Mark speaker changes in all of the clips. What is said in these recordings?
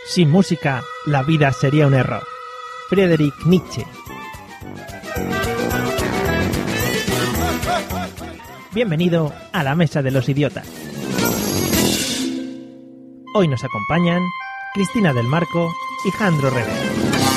Speaker 1: Sin música, la vida sería un error. Friedrich Nietzsche. Bienvenido a la Mesa de los Idiotas. Hoy nos acompañan Cristina del Marco y Jandro Rever.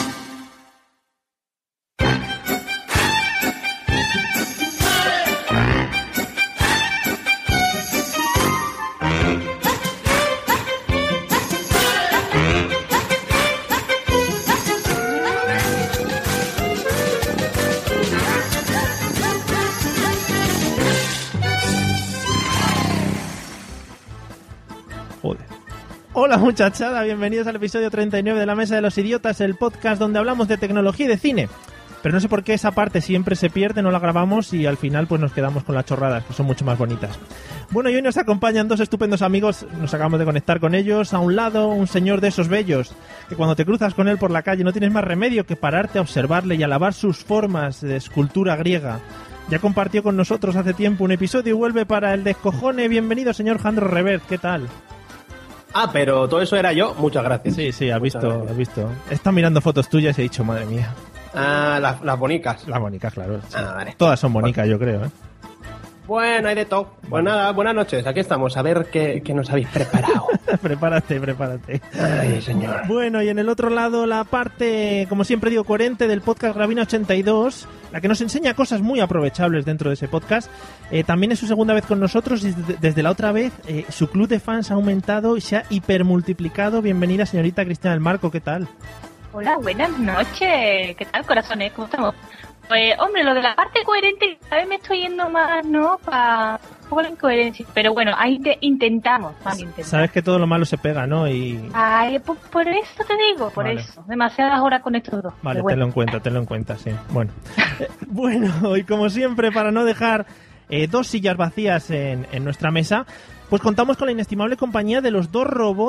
Speaker 1: Hola muchachada, bienvenidos al episodio 39 de La Mesa de los Idiotas, el podcast donde hablamos de tecnología y de cine. Pero no sé por qué esa parte siempre se pierde, no la grabamos y al final pues nos quedamos con las chorradas, que son mucho más bonitas. Bueno, y hoy nos acompañan dos estupendos amigos, nos acabamos de conectar con ellos. A un lado, un señor de esos bellos, que cuando te cruzas con él por la calle no tienes más remedio que pararte a observarle y alabar sus formas de escultura griega. Ya compartió con nosotros hace tiempo un episodio y vuelve para el descojone. Bienvenido, señor Jandro Rever, ¿qué tal?
Speaker 2: Ah, pero todo eso era yo. Muchas gracias.
Speaker 1: Sí, has visto. He estado mirando fotos tuyas y he dicho, madre mía.
Speaker 2: Ah, las bonicas.
Speaker 1: Las bonicas, claro. Sí.
Speaker 2: Ah, vale.
Speaker 1: Todas son bonicas, yo creo, ¿eh?
Speaker 2: Bueno, hay de todo. Pues nada, buenas noches. Aquí estamos. A ver qué nos habéis preparado.
Speaker 1: Prepárate.
Speaker 2: Ay, señor.
Speaker 1: Bueno, y en el otro lado, la parte, como siempre digo, coherente del podcast Gravina 82, la que nos enseña cosas muy aprovechables dentro de ese podcast. También es su segunda vez con nosotros y desde la otra vez su club de fans ha aumentado y se ha hipermultiplicado. Bienvenida, señorita Cristina del Marco, ¿qué tal?
Speaker 3: Hola, buenas noches. ¿Qué tal, corazones? ¿Cómo estamos? Pues, hombre, lo de la parte coherente, cada vez me estoy yendo más, ¿no? Para un poco la incoherencia. Pero bueno, ahí intentamos.
Speaker 1: Sabes que todo lo malo se pega, ¿no?
Speaker 3: Ay, por eso te digo, por
Speaker 1: vale.
Speaker 3: Eso. Demasiadas horas con estos dos.
Speaker 1: Vale,
Speaker 3: bueno.
Speaker 1: Tenlo en cuenta, sí. Bueno, bueno, y como siempre, para no dejar dos sillas vacías en nuestra mesa, pues contamos con la inestimable compañía de los dos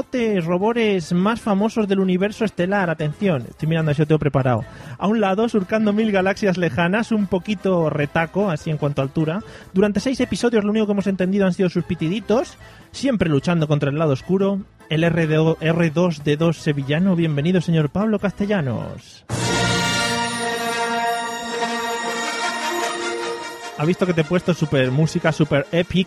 Speaker 1: robores más famosos del universo estelar. Atención, estoy mirando si lo tengo preparado. A un lado, surcando 1000 galaxias lejanas, un poquito retaco, así en cuanto a altura. Durante 6 episodios lo único que hemos entendido han sido sus pitiditos, siempre luchando contra el lado oscuro. El R2D2 sevillano. Bienvenido, señor Pablo Castellanos. ¿Ha visto que te he puesto música super epic?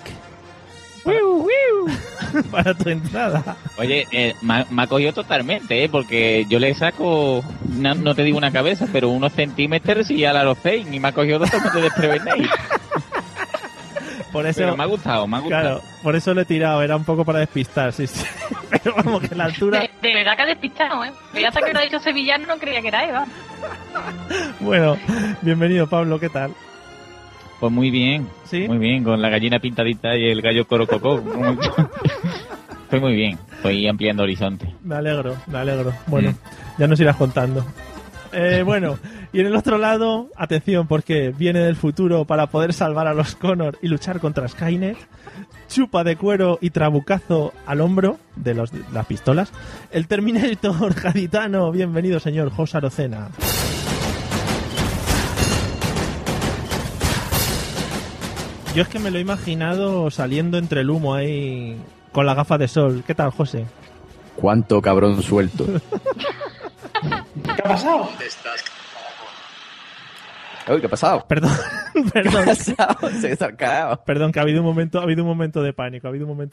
Speaker 1: Para tu entrada.
Speaker 4: Oye, me ha cogido totalmente, porque yo le saco, no te digo una cabeza, pero unos centímetros y ya la Rocein, y me ha cogido totalmente desprevenido.
Speaker 1: Por eso,
Speaker 4: pero me ha gustado.
Speaker 1: Claro, por eso lo he tirado, era un poco para despistar, sí. Pero vamos, que la altura...
Speaker 3: De verdad que ha despistado, ¿eh? Ya hasta que lo ha dicho sevillano no creía que era Eva.
Speaker 1: Bueno, bienvenido, Pablo, ¿qué tal?
Speaker 4: Pues muy bien,
Speaker 1: ¿sí?
Speaker 4: Muy bien, con la gallina pintadita y el gallo corococó. Estoy muy bien, estoy ampliando horizonte.
Speaker 1: Me alegro. Bueno, ya nos irás contando. Bueno, y en el otro lado, atención, porque viene del futuro para poder salvar a los Connor y luchar contra Skynet. Chupa de cuero y trabucazo al hombro de las pistolas. El Terminator gaditano. Bienvenido, señor José Arocena. Yo es que me lo he imaginado saliendo entre el humo ahí con la gafa de sol. ¿Qué tal, José?
Speaker 5: ¿Cuánto cabrón suelto?
Speaker 2: ¿Qué ha pasado?
Speaker 5: Uy, ¿qué ha pasado?
Speaker 1: Perdón.
Speaker 5: ¿Qué ha pasado? Se ha desarcado.
Speaker 1: Perdón, que ha habido un momento de pánico.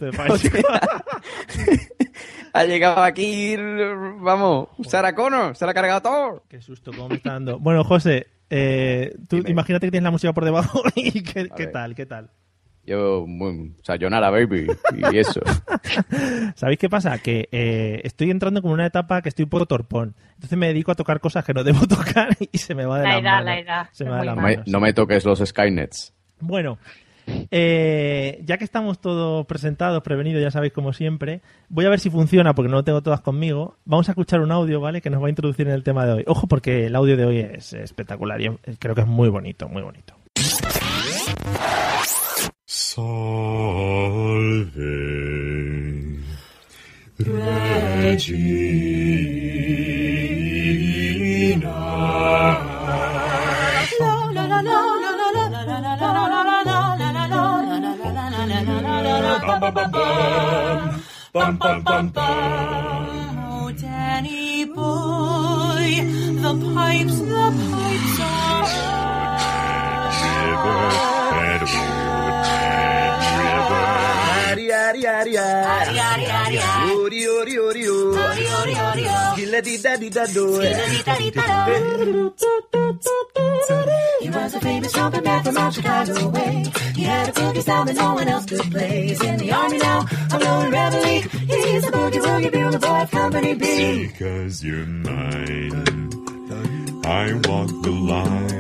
Speaker 5: Ha llegado aquí, vamos, Sarah Connor, se la ha cargado todo.
Speaker 1: Qué susto, cómo me está dando. Bueno, José, tú
Speaker 5: Dime.
Speaker 1: Imagínate que tienes la música por debajo y ¿qué tal?
Speaker 5: Yo, sayonara, baby, y eso.
Speaker 1: ¿Sabéis qué pasa? Que estoy entrando como en una etapa que estoy un poco torpón. Entonces me dedico a tocar cosas que no debo tocar y se me va de las manos.
Speaker 3: La edad.
Speaker 1: Se me va de las manos.
Speaker 5: No me toques los Skynets.
Speaker 1: Bueno, ya que estamos todos presentados, prevenidos, ya sabéis, como siempre, voy a ver si funciona porque no lo tengo todas conmigo. Vamos a escuchar un audio, ¿vale? Que nos va a introducir en el tema de hoy. Ojo, porque el audio de hoy es espectacular y creo que es muy bonito, muy bonito.
Speaker 6: Salve Regina.
Speaker 7: Danny boy, the pipes are He was a famous trumpet man from out Chicago way. He had a boogie style that no one else could play. He's in the army now, a blowing reveille. He's the boogie woogie bugle boy of Company B.
Speaker 6: Because you're mine, I walk the line.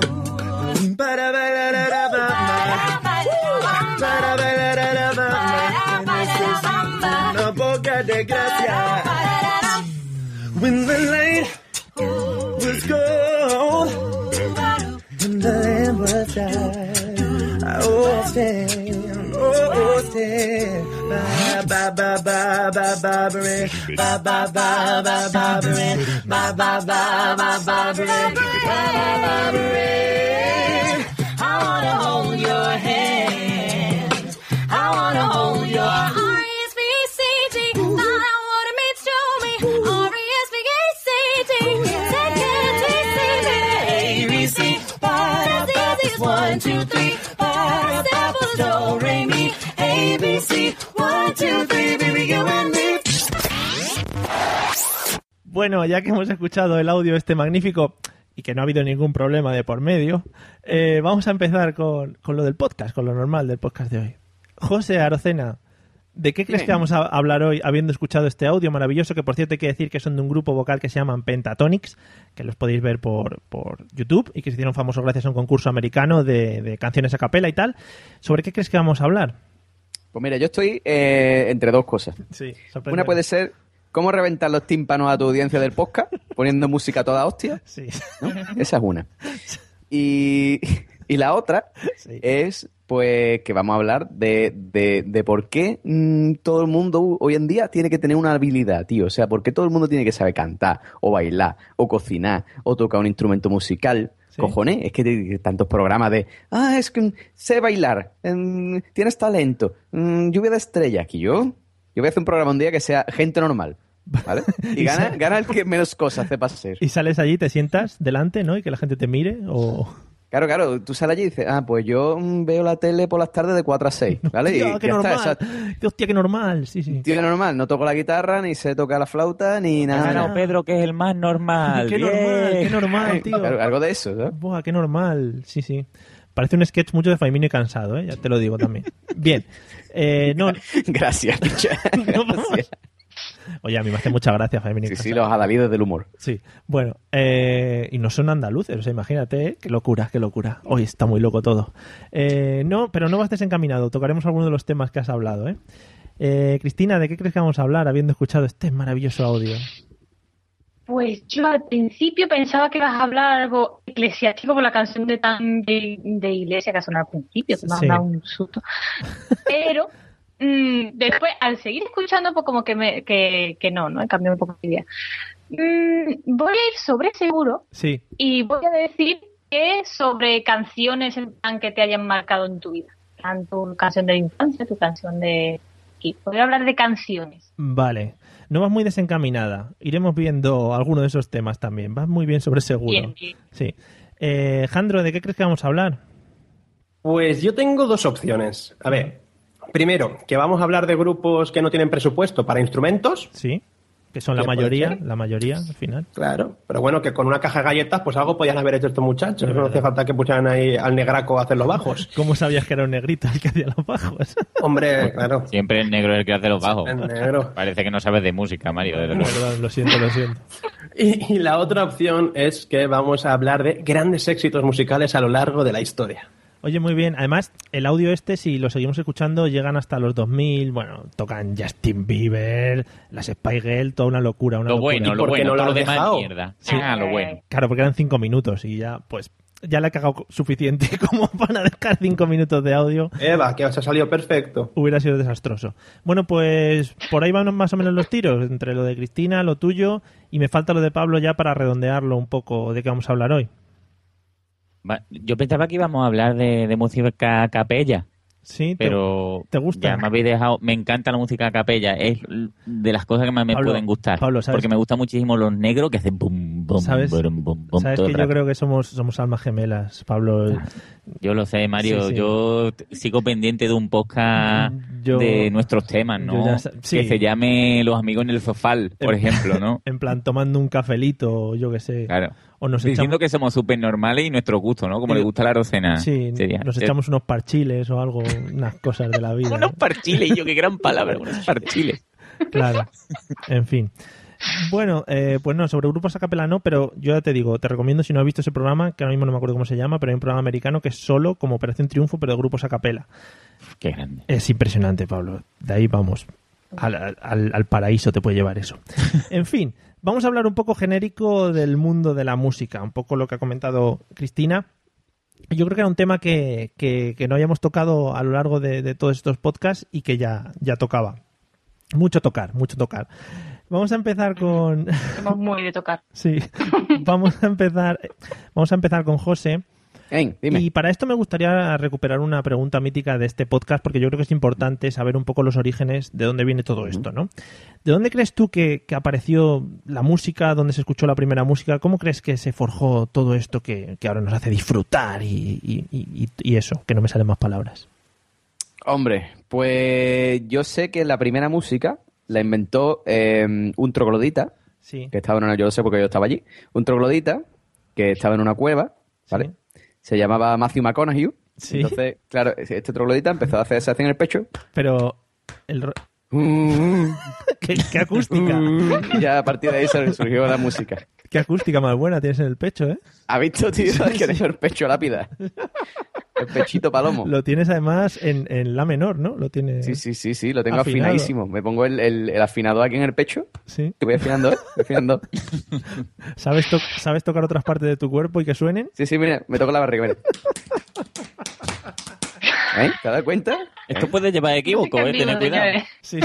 Speaker 8: Una poca de gracia. When the light was gold and the lamp was dark, oh stand, oh stand, ba ba ba ba ba ba ba ba ba ba ba ba ba ba ba. I wanna hold your hand. I wanna hold your hand. One, two, three, five, do, re, mi, A, B, C. One, two, three, baby, you and me.
Speaker 1: Bueno, ya que hemos escuchado el audio este magnífico y que no ha habido ningún problema de por medio, vamos a empezar con lo del podcast, con lo normal del podcast de hoy. José Arocena, ¿de qué crees que vamos a hablar hoy habiendo escuchado este audio maravilloso? Que por cierto hay que decir que son de un grupo vocal que se llaman Pentatonix, que los podéis ver por YouTube y que se hicieron famosos gracias a un concurso americano de canciones a capela y tal. ¿Sobre qué crees que vamos a hablar?
Speaker 5: Pues mira, yo estoy entre dos cosas.
Speaker 1: Sí,
Speaker 5: una puede ser cómo reventar los tímpanos a tu audiencia del podcast poniendo música a toda hostia.
Speaker 1: Sí.
Speaker 5: ¿No? Esa es una. Y la otra es pues que vamos a hablar de por qué todo el mundo hoy en día tiene que tener una habilidad, tío. O sea, por qué todo el mundo tiene que saber cantar, o bailar, o cocinar, o tocar un instrumento musical. Sí. Cojones, es que hay tantos programas de es que sé bailar, tienes talento, lluvia de estrellas. Aquí yo voy a hacer un programa un día que sea gente normal, ¿vale? Y gana el que menos cosas sepa hacer.
Speaker 1: Y sales allí, te sientas delante, ¿no? Y que la gente te mire, o...
Speaker 5: Claro, tú sales allí y dices, pues yo veo la tele por las tardes de 4 a 6, ¿vale?
Speaker 1: Hostia,
Speaker 5: y
Speaker 1: qué normal. Hostia, qué normal, sí.
Speaker 5: Tío, qué normal, no toco la guitarra, ni sé tocar la flauta, ni nada.
Speaker 4: Claro, Pedro, que es el más normal.
Speaker 1: Qué normal, tío.
Speaker 5: Claro, algo de eso, ¿no?
Speaker 1: Buah, qué normal, sí. Parece un sketch mucho de Faimino y Cansado, ya te lo digo también. Bien. No...
Speaker 5: Gracias, Picha. Gracias.
Speaker 1: Oye, a mí me hace mucha gracia Faimino y Cansado.
Speaker 5: Sí, los adalides del humor.
Speaker 1: Sí. Bueno, y no son andaluces, o sea, imagínate, qué locura. Hoy está muy loco todo. No, pero no vas desencaminado, tocaremos algunos de los temas que has hablado, Cristina, ¿de qué crees que vamos a hablar habiendo escuchado este maravilloso audio?
Speaker 3: Pues yo al principio pensaba que ibas a hablar algo eclesiástico por la canción de iglesia que ha sonado al principio, que me ha dado un susto. Pero después, al seguir escuchando, pues como que no, he cambiado un poco de idea. Voy a ir sobre seguro y voy a decir que sobre canciones en plan que te hayan marcado en tu vida. Tu canción de la infancia, tu canción de... Voy a hablar de canciones.
Speaker 1: Vale. No vas muy desencaminada. Iremos viendo alguno de esos temas también. Vas muy bien sobre seguro.
Speaker 3: Bien.
Speaker 1: Sí. Jandro, ¿de qué crees que vamos a hablar?
Speaker 2: Pues yo tengo dos opciones. A ver, primero, que vamos a hablar de grupos que no tienen presupuesto para instrumentos.
Speaker 1: Sí, que son la mayoría al final.
Speaker 2: Claro, pero bueno, que con una caja de galletas pues algo podían haber hecho estos muchachos. No hacía falta que pusieran ahí al negraco a hacer los bajos.
Speaker 1: ¿Cómo sabías que era un negrito el que hacía los bajos?
Speaker 2: Hombre, claro.
Speaker 4: Siempre el negro es el que hace los bajos.
Speaker 2: El negro.
Speaker 4: Parece que no sabes de música, Mario.
Speaker 1: Perdón, lo siento.
Speaker 2: Y la otra opción es que vamos a hablar de grandes éxitos musicales a lo largo de la historia.
Speaker 1: Oye, muy bien. Además, el audio si lo seguimos escuchando, llegan hasta los 2000. Bueno, tocan Justin Bieber, las Spice Girls, toda una locura.
Speaker 4: Lo bueno,
Speaker 2: todo lo
Speaker 4: demás mierda.
Speaker 1: Sí.
Speaker 4: Lo bueno.
Speaker 1: Claro, porque eran 5 minutos y ya le he cagado suficiente como para dejar 5 minutos de audio.
Speaker 2: Eva, que os ha salido perfecto.
Speaker 1: Hubiera sido desastroso. Bueno, pues por ahí van más o menos los tiros, entre lo de Cristina, lo tuyo, y me falta lo de Pablo ya para redondearlo un poco de qué vamos a hablar hoy.
Speaker 4: Yo pensaba que íbamos a hablar de música capella.
Speaker 1: Sí,
Speaker 4: pero
Speaker 1: ¿te gusta?
Speaker 4: Ya me habéis dejado. Me encanta la música a capella. Es de las cosas que más me pueden gustar.
Speaker 1: Pablo, ¿sabes?
Speaker 4: Porque me gustan muchísimo los negros que hacen bum, bum,
Speaker 1: ¿Sabes?
Speaker 4: bum, bum, bum,
Speaker 1: Sabes
Speaker 4: todo
Speaker 1: que
Speaker 4: el
Speaker 1: yo
Speaker 4: rato.
Speaker 1: creo que somos almas gemelas, Pablo.
Speaker 4: Yo lo sé, Mario.
Speaker 1: Sí, sí.
Speaker 4: Yo sigo pendiente de un podcast
Speaker 1: Yo-
Speaker 4: de nuestros temas,
Speaker 1: yo
Speaker 4: ¿no?
Speaker 1: ya sí.
Speaker 4: Que se llame Los amigos en el sofá, por ejemplo, ¿no?
Speaker 1: En plan, tomando un cafelito, o yo qué sé.
Speaker 4: Claro.
Speaker 1: O nos
Speaker 4: Diciendo
Speaker 1: echamos...
Speaker 4: que somos súper normales y nuestro gusto, ¿no? Como
Speaker 1: Y-
Speaker 4: le gusta la Rosena.
Speaker 1: Sí,
Speaker 4: Sería-
Speaker 1: nos echamos unos parchiles o algo, unas cosas de la vida.
Speaker 4: Unos parchiles, y yo, qué gran palabra, unos parchiles.
Speaker 1: Claro, en fin. Bueno, pues no, sobre grupos a capela no, pero yo ya te digo, te recomiendo si no has visto ese programa, que ahora mismo no me acuerdo cómo se llama, pero hay un programa americano que es solo como Operación Triunfo, pero de grupos a capela.
Speaker 4: Qué grande.
Speaker 1: Es impresionante, Pablo. De ahí vamos. Al paraíso te puede llevar eso. En fin, vamos a hablar un poco genérico del mundo de la música, un poco lo que ha comentado Cristina. Yo creo que era un tema que no habíamos tocado a lo largo de todos estos podcasts y que ya tocaba. Mucho tocar. Vamos a empezar con...
Speaker 3: Somos muy de tocar.
Speaker 1: Sí, vamos a empezar con José.
Speaker 5: Ven, dime.
Speaker 1: Y para esto me gustaría recuperar una pregunta mítica de este podcast, porque yo creo que es importante saber un poco los orígenes de dónde viene todo esto, ¿no? ¿De dónde crees tú que apareció la música, dónde se escuchó la primera música? ¿Cómo crees que se forjó todo esto que ahora nos hace disfrutar y eso? Que no me salen más palabras.
Speaker 5: Hombre, pues yo sé que la primera música la inventó un troglodita,
Speaker 1: Sí.
Speaker 5: que estaba en una, yo lo sé porque yo estaba allí, un troglodita que estaba en una cueva, ¿vale?
Speaker 1: Sí.
Speaker 5: Se llamaba Matthew McConaughey.
Speaker 1: Sí.
Speaker 5: Entonces, claro, este troglodita empezó a hacerse así en el pecho.
Speaker 1: Pero... ¿Qué acústica?
Speaker 5: Y ya a partir de ahí surgió la música.
Speaker 1: Qué acústica más buena tienes en el pecho, ¿eh?
Speaker 5: ¿Has visto, tío? Que tengo el pecho lápida. El pechito palomo.
Speaker 1: Lo tienes además en la menor, ¿no? Lo tienes...
Speaker 5: Sí, lo tengo
Speaker 1: Afinado.
Speaker 5: afinadísimo. Me pongo el afinador aquí en el pecho.
Speaker 1: Sí.
Speaker 5: Que voy afinando, ¿eh? Voy afinando.
Speaker 1: ¿Sabes tocar otras partes de tu cuerpo y que suenen?
Speaker 5: Sí, mira, me toco la barriga, mira. ¿Te das cuenta?
Speaker 4: Esto puede llevar a equívoco, tener cuidado.
Speaker 1: Sí.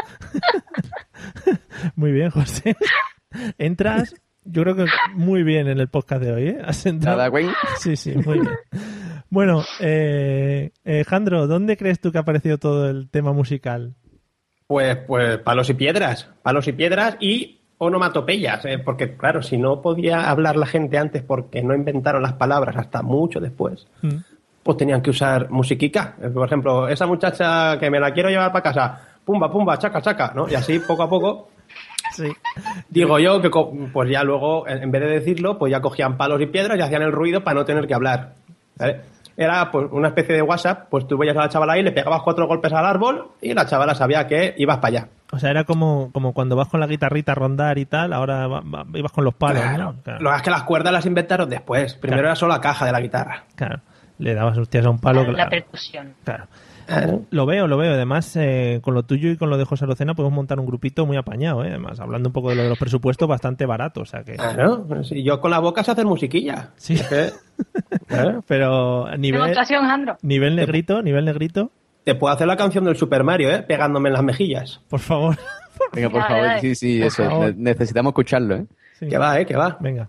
Speaker 1: Muy bien, José. Entras, yo creo que muy bien en el podcast de hoy, ¿eh? Has entrado...
Speaker 5: ¿Te das cuenta?
Speaker 1: Sí, muy bien. Bueno, Jandro, ¿dónde crees tú que ha aparecido todo el tema musical?
Speaker 2: Pues palos y piedras y onomatopeyas, porque claro, si no podía hablar la gente antes porque no inventaron las palabras hasta mucho después, pues tenían que usar musiquica. Por ejemplo, esa muchacha que me la quiero llevar para casa, pumba, pumba, chaca, chaca, ¿no? Y así poco a poco,
Speaker 1: Sí.
Speaker 2: digo yo que pues ya luego, en vez de decirlo, pues ya cogían palos y piedras y hacían el ruido para no tener que hablar, ¿vale? Era pues una especie de WhatsApp, pues tú veías a la chavala ahí, le pegabas 4 golpes al árbol y la chavala sabía que ibas para allá.
Speaker 1: O sea, era como cuando vas con la guitarrita a rondar y tal, ahora ibas con los palos,
Speaker 2: Claro.
Speaker 1: ¿no? Claro.
Speaker 2: Lo que es que las cuerdas las inventaron después. Primero
Speaker 1: Claro.
Speaker 2: era solo la caja de la guitarra.
Speaker 1: Claro. Le dabas hostias a un palo.
Speaker 3: La
Speaker 1: Claro.
Speaker 3: percusión.
Speaker 1: Claro. Lo veo. Además, con lo tuyo y con lo de José Arocena podemos montar un grupito muy apañado, ¿eh? Además, hablando un poco de lo de los presupuestos, bastante barato, o sea que...
Speaker 2: Claro. Si yo con la boca sé hacer musiquilla.
Speaker 1: Sí.
Speaker 2: Es que,
Speaker 1: Pero nivel
Speaker 3: Demostración, Jandro.
Speaker 1: negrito,
Speaker 2: te puedo hacer la canción del Super Mario, pegándome en las mejillas.
Speaker 1: por favor.
Speaker 5: Venga, por
Speaker 3: Dale,
Speaker 5: favor.
Speaker 3: dale.
Speaker 5: Sí,
Speaker 1: Por
Speaker 5: eso.
Speaker 1: favor.
Speaker 5: Necesitamos escucharlo, ¿eh?
Speaker 1: Sí.
Speaker 2: Que va, que va.
Speaker 1: Venga.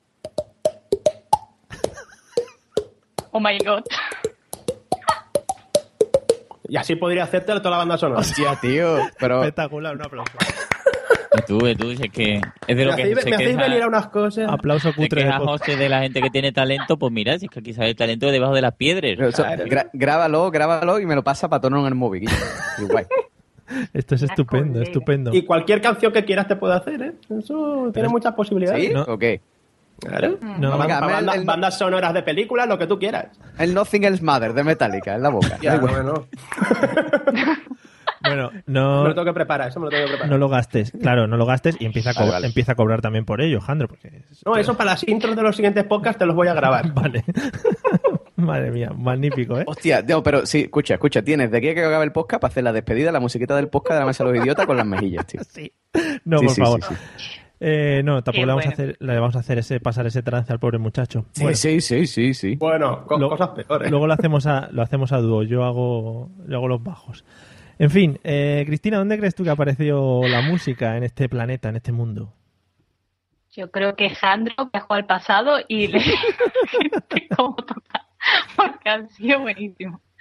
Speaker 3: Oh my god.
Speaker 2: Y así podría hacerte toda la banda sonora.
Speaker 5: Hostia, tío. Pero
Speaker 1: Espectacular, un aplauso.
Speaker 4: Tú, si es que es de lo que se
Speaker 2: me hacéis venir a
Speaker 4: queja,
Speaker 2: unas cosas.
Speaker 1: Aplauso
Speaker 4: se
Speaker 1: cutre de
Speaker 4: queja
Speaker 1: podcast.
Speaker 4: José de la gente que tiene talento, pues mira, si es que aquí sabe el talento debajo de las piedras.
Speaker 5: eso,
Speaker 2: Claro.
Speaker 5: grábalo y me lo pasa para tono en el móvil. Guillo. Y guay.
Speaker 1: Esto es estupendo,
Speaker 3: colega.
Speaker 1: estupendo.
Speaker 2: Y cualquier canción que quieras te puedo hacer, ¿eh? Eso tiene muchas posibilidades.
Speaker 5: ¿Sí?
Speaker 1: No.
Speaker 5: ¿O qué?
Speaker 2: Claro.
Speaker 1: No,
Speaker 5: Venga,
Speaker 2: Bandas sonoras de películas, lo que tú quieras.
Speaker 5: El Nothing Else Matter de Metallica en la boca.
Speaker 2: Ya,
Speaker 5: Da igual.
Speaker 2: bueno.
Speaker 1: Bueno,
Speaker 2: Me
Speaker 1: no,
Speaker 2: lo tengo que preparar, eso me lo tengo que preparar.
Speaker 1: no lo gastes. Claro, no lo gastes y empieza
Speaker 5: Vale.
Speaker 1: empieza a cobrar también por ello, Jandro. Porque
Speaker 2: No, eso para las intros de los siguientes podcasts te los voy a grabar.
Speaker 1: Vale. Madre mía, magnífico, ¿eh?
Speaker 5: Hostia, no, pero sí, escucha, tienes de aquí a que acabe el podcast para hacer la despedida, la musiquita del podcast de la mesa de los idiotas con las mejillas, tío.
Speaker 1: Sí. No,
Speaker 5: Sí,
Speaker 1: por
Speaker 5: sí,
Speaker 1: favor.
Speaker 5: sí,
Speaker 1: No, tampoco
Speaker 3: Qué
Speaker 1: le vamos a
Speaker 3: bueno.
Speaker 1: hacer, le vamos a hacer pasar ese trance al pobre muchacho. Bueno,
Speaker 5: Sí.
Speaker 2: Bueno,
Speaker 1: Lo-
Speaker 2: cosas peores.
Speaker 1: luego lo hacemos a dúo. Yo hago los bajos. En fin, Cristina, ¿dónde crees tú que apareció la música en este planeta, en este mundo?
Speaker 3: Yo creo que Jandro viajó al pasado y le cómo tocar, porque ha sido buenísimo.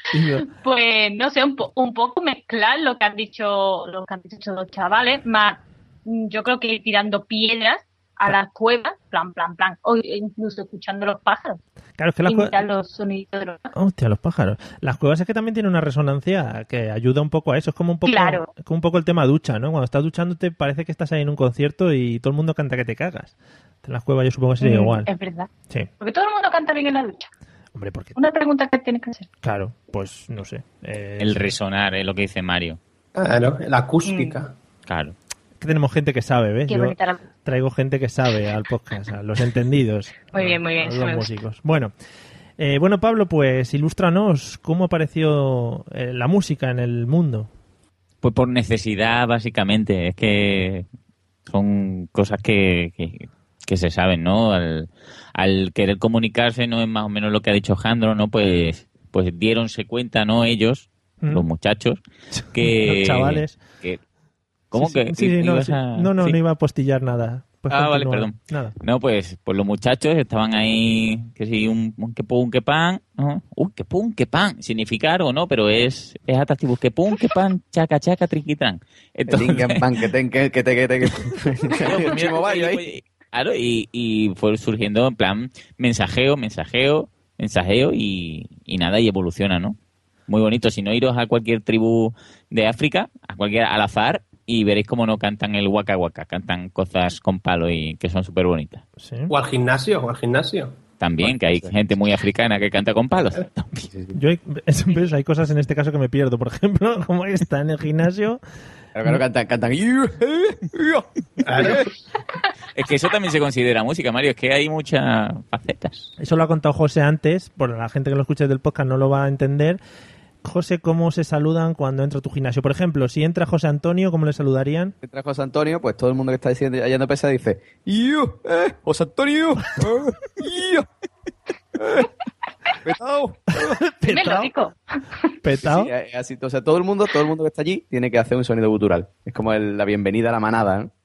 Speaker 3: Pues no sé, un poco mezclar lo que han dicho los los chavales, más yo creo que tirando piedras a las cuevas, plan, o incluso escuchando los pájaros.
Speaker 1: Claro, es que
Speaker 3: imitar los soniditos de los pájaros.
Speaker 1: Hostia, los pájaros. Las cuevas es que también tienen una resonancia que ayuda un poco a eso. Es como un poco,
Speaker 3: claro.
Speaker 1: como un poco el tema ducha, ¿no? Cuando estás duchándote parece que estás ahí en un concierto y todo el mundo canta que te cagas. En las cuevas yo supongo que sería igual.
Speaker 3: Es verdad.
Speaker 1: Sí.
Speaker 3: Porque todo el mundo canta bien en la ducha.
Speaker 1: Hombre, ¿por qué?
Speaker 3: Una pregunta que tienes que hacer.
Speaker 1: Claro, pues no sé.
Speaker 4: El resonar, es lo que dice Mario.
Speaker 2: Claro, la acústica.
Speaker 4: Claro.
Speaker 1: Que tenemos gente que sabe, ¿ves?
Speaker 3: Qué
Speaker 1: Yo
Speaker 3: bonita la...
Speaker 1: traigo gente que sabe al podcast, a los entendidos.
Speaker 3: Muy bien,
Speaker 1: a
Speaker 3: eso
Speaker 1: los
Speaker 3: me
Speaker 1: músicos. Bueno, Pablo, pues ilústranos cómo apareció la música en el mundo.
Speaker 4: Pues por necesidad, básicamente. Es que son cosas que se saben, ¿no? Al querer comunicarse, no es más o menos lo que ha dicho Jandro, ¿no? Pues diéronse cuenta, ¿no? Ellos, los muchachos, que...
Speaker 1: Los chavales.
Speaker 4: ¿Cómo
Speaker 1: sí,
Speaker 4: que?
Speaker 1: Sí, no,
Speaker 4: ¿sí?
Speaker 1: no iba a postillar nada. Pues
Speaker 4: vale,
Speaker 1: continúa.
Speaker 4: perdón.
Speaker 1: Nada.
Speaker 4: No, pues los muchachos estaban ahí, que sí, un que pum, que pan, ¿no? Que pum, que pan, significar o no, pero es atractivo, que pum, que pan, chaca, chaca, triquitran. Entonces, claro, y fue surgiendo en plan mensajeo y nada, y evoluciona, ¿no? Muy bonito. Si no, iros a cualquier tribu de África, al azar, y veréis cómo no cantan el waka waka, cantan cosas con palo y que son súper bonitas.
Speaker 1: ¿Sí?
Speaker 2: O al gimnasio.
Speaker 4: También, que hay gente muy africana que canta con palos.
Speaker 1: ¿Ves? Hay cosas en este caso que me pierdo. Por ejemplo, como está en el gimnasio...
Speaker 5: Claro, cantan.
Speaker 4: Es que eso también se considera música, Mario. Es que hay muchas facetas.
Speaker 1: Eso lo ha contado José antes. Por la gente que lo escuche del podcast no lo va a entender. José, ¿cómo se saludan cuando entra a tu gimnasio? Por ejemplo, si entra José Antonio, ¿cómo le saludarían?
Speaker 5: Entra José Antonio, pues todo el mundo que está diciendo yendo pesa dice ¡Yo! ¡José Antonio! ¡Yo! ¡Petao!
Speaker 1: ¿Petao?
Speaker 5: Sí, así, o sea, todo el mundo que está allí tiene que hacer un sonido gutural. Es como la bienvenida a la manada, ¿no?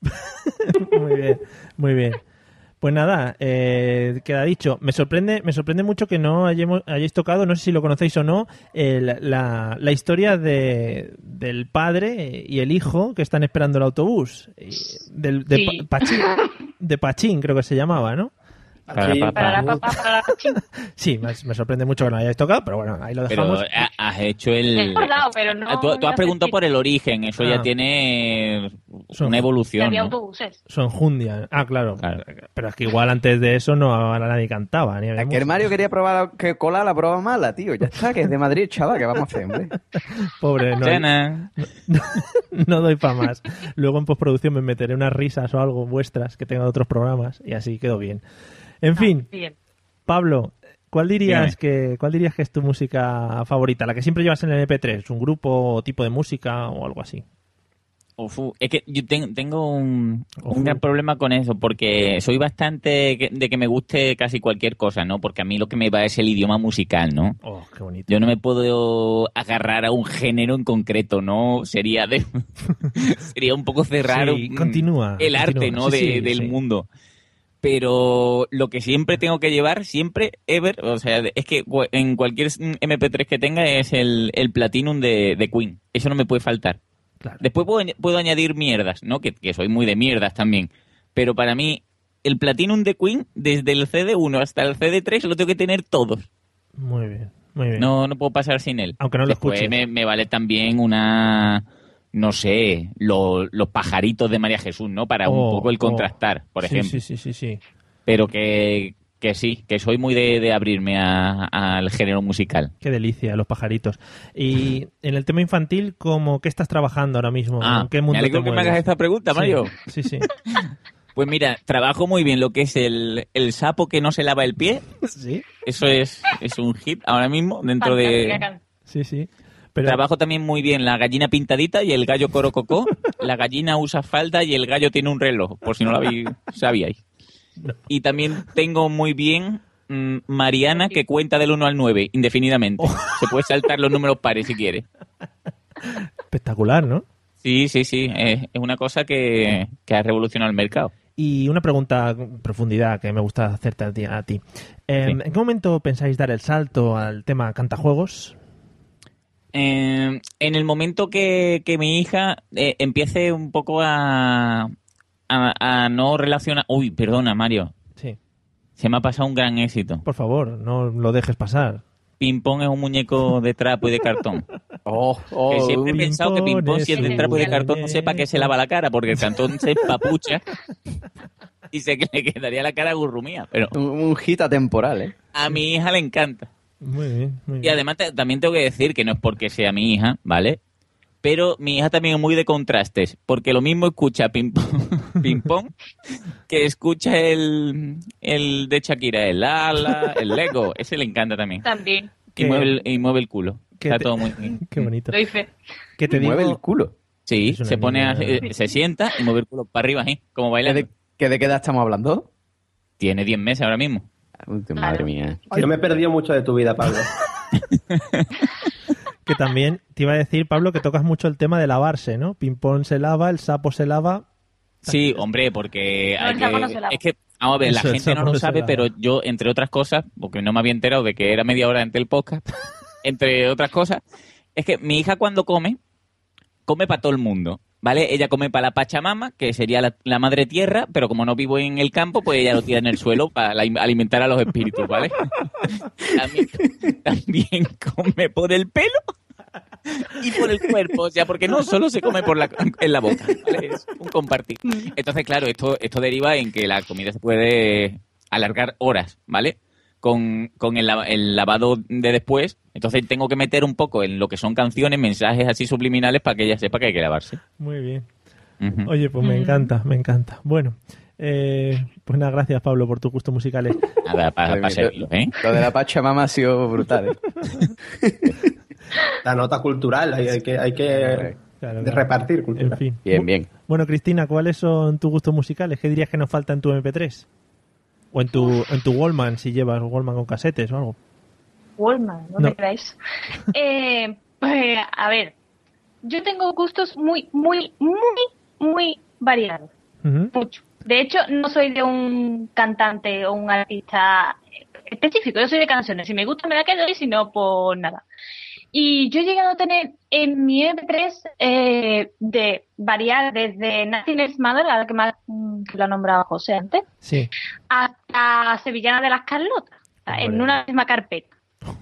Speaker 1: Muy bien. Pues nada, queda dicho. Me sorprende mucho que no hayáis tocado, no sé si lo conocéis o no, la historia del padre y el hijo que están esperando el autobús.
Speaker 3: Sí.
Speaker 1: De Pachín, creo que se llamaba, ¿no?
Speaker 3: Para la papá.
Speaker 1: Sí, me sorprende mucho que no hayáis tocado, pero bueno, ahí lo dejamos.
Speaker 4: Pero has hecho el...
Speaker 3: Pero no,
Speaker 4: tú has preguntado por el origen, eso ya tiene una evolución,
Speaker 3: había
Speaker 4: ¿no?
Speaker 3: autobuses.
Speaker 1: Su enjundia. Claro. Pero es que igual antes de eso no nadie cantaba. Ni había
Speaker 5: que el Mario quería probar que cola la prueba mala, tío. Ya está, que es de Madrid, chaval, ¿qué vamos a hacer, hombre?
Speaker 1: Pobre, no doy para más. Luego en postproducción me meteré unas risas o algo vuestras que tenga de otros programas y así quedó bien. En fin,
Speaker 3: bien.
Speaker 1: Pablo, ¿cuál dirías que es tu música favorita? La que siempre llevas en el MP3, un grupo o tipo de música o algo así.
Speaker 4: Es que yo tengo un gran problema con eso, porque soy bastante de que me guste casi cualquier cosa, ¿no? Porque a mí lo que me va es el idioma musical, ¿no?
Speaker 1: Oh, qué bonito.
Speaker 4: Yo no me puedo agarrar a un género en concreto, ¿no? Sería un poco cerrar el arte, ¿no? Del mundo. Pero lo que siempre tengo que llevar, o sea, es que en cualquier MP3 que tenga es el Platinum de Queen. Eso no me puede faltar.
Speaker 1: Claro.
Speaker 4: Después puedo añadir mierdas, ¿no? Que soy muy de mierdas también. Pero para mí, el Platinum de Queen, desde el CD1 hasta el CD3, lo tengo que tener todos.
Speaker 1: Muy bien, muy bien.
Speaker 4: No puedo pasar sin él.
Speaker 1: Aunque no lo escuches.
Speaker 4: Me vale también no sé, los pajaritos de María Jesús, ¿no? Para un poco el contrastar, por ejemplo.
Speaker 1: Sí.
Speaker 4: Pero que sí, que soy muy de abrirme al género musical.
Speaker 1: Qué delicia, los pajaritos. Y en el tema infantil, ¿qué estás trabajando ahora mismo? ¿En qué mundo
Speaker 4: me alegro
Speaker 1: te
Speaker 4: que me
Speaker 1: mueves?
Speaker 4: hagas esta pregunta, Mario.
Speaker 1: Sí.
Speaker 4: Pues mira, trabajo muy bien lo que es el sapo que no se lava el pie.
Speaker 1: Sí.
Speaker 4: Eso es un hit ahora mismo dentro de...
Speaker 1: Sí. Pero...
Speaker 4: Trabajo también muy bien la gallina pintadita y el gallo corococó. La gallina usa falda y el gallo tiene un reloj, por si no lo sabíais. No. Y también tengo muy bien Mariana, que cuenta del 1 al 9, indefinidamente. Se puede saltar los números pares si quiere.
Speaker 1: Espectacular, ¿no?
Speaker 4: Sí. Es una cosa que ha revolucionado el mercado.
Speaker 1: Y una pregunta en profundidad que me gusta hacerte a ti. ¿En qué momento pensáis dar el salto al tema cantajuegos?
Speaker 4: En el momento que mi hija empiece un poco a no relacionar... Uy, perdona, Mario.
Speaker 1: Sí.
Speaker 4: Se me ha pasado un gran éxito.
Speaker 1: Por favor, no lo dejes pasar.
Speaker 4: Ping-pong es un muñeco de trapo y de cartón. Que siempre he pensado que Ping-pong, si es de trapo y de cartón, no sepa que se lava la cara, porque el cartón se empapucha y sé que le quedaría la cara gurrumía. Pero
Speaker 5: un hit atemporal, ¿eh?
Speaker 4: A mi hija le encanta.
Speaker 1: Muy bien, muy bien.
Speaker 4: Y además también tengo que decir que no es porque sea mi hija, ¿vale? Pero mi hija también es muy de contrastes, porque lo mismo escucha Ping-Pong que escucha el de Shakira, el Ala, el Lego. Ese le encanta también.
Speaker 3: También.
Speaker 4: Y mueve el culo. Está todo muy bien.
Speaker 1: Qué bonito.
Speaker 3: Doy fe.
Speaker 1: ¿Qué te
Speaker 5: mueve
Speaker 1: digo?
Speaker 5: el culo?
Speaker 4: Sí, se pone se sienta y mueve el culo para arriba, así, como bailando.
Speaker 5: ¿De qué edad estamos hablando?
Speaker 4: Tiene 10 meses ahora mismo.
Speaker 5: Madre mía.
Speaker 2: Yo me he perdido mucho de tu vida, Pablo.
Speaker 1: Que también te iba a decir, Pablo, que tocas mucho el tema de lavarse, ¿no? Ping-pong se lava, el sapo se lava.
Speaker 4: Sí, hombre, porque
Speaker 3: No, el sapo no se lava.
Speaker 4: es que, vamos a ver, la gente no lo sabe, pero yo, entre otras cosas, porque no me había enterado de que era media hora entre el podcast, entre otras cosas, es que mi hija cuando come para todo el mundo, ¿vale? Ella come para la Pachamama, que sería la madre tierra, pero como no vivo en el campo, pues ella lo tira en el suelo para alimentar a los espíritus, ¿vale? También come por el pelo y por el cuerpo, o sea, porque no solo se come en la boca, ¿vale? Es un compartir. Entonces, claro, esto deriva en que la comida se puede alargar horas, ¿vale? Con el lavado de después, entonces tengo que meter un poco en lo que son canciones, mensajes así subliminales para que ella sepa que hay que lavarse.
Speaker 1: Muy bien.
Speaker 4: Uh-huh.
Speaker 1: Oye, pues me encanta. Bueno, pues nada, gracias, Pablo, por tus gustos musicales.
Speaker 4: Nada, para servirlo, ¿eh?
Speaker 5: Lo de la Pachamama ha sido brutal, ¿eh?
Speaker 2: La nota cultural, hay que
Speaker 1: Claro.
Speaker 2: repartir cultura.
Speaker 1: En fin.
Speaker 5: Bien.
Speaker 1: Bueno, Cristina, ¿cuáles son tus gustos musicales? ¿Qué dirías que nos falta en tu MP3? O en tu Wallman, si llevas Wallman con casetes o algo.
Speaker 3: Wallman, no me creáis. Pues, a ver, yo tengo gustos muy variados.
Speaker 1: Uh-huh.
Speaker 3: Mucho. De hecho, no soy de un cantante o un artista específico, yo soy de canciones. Si me gusta me la quedo y si no, pues nada. Y yo he llegado a tener en mi MP3 de variar desde Nothing Else Matters, a la que lo ha nombrado José antes,
Speaker 1: sí,
Speaker 3: hasta Sevillana de las Carlotas, en una misma carpeta.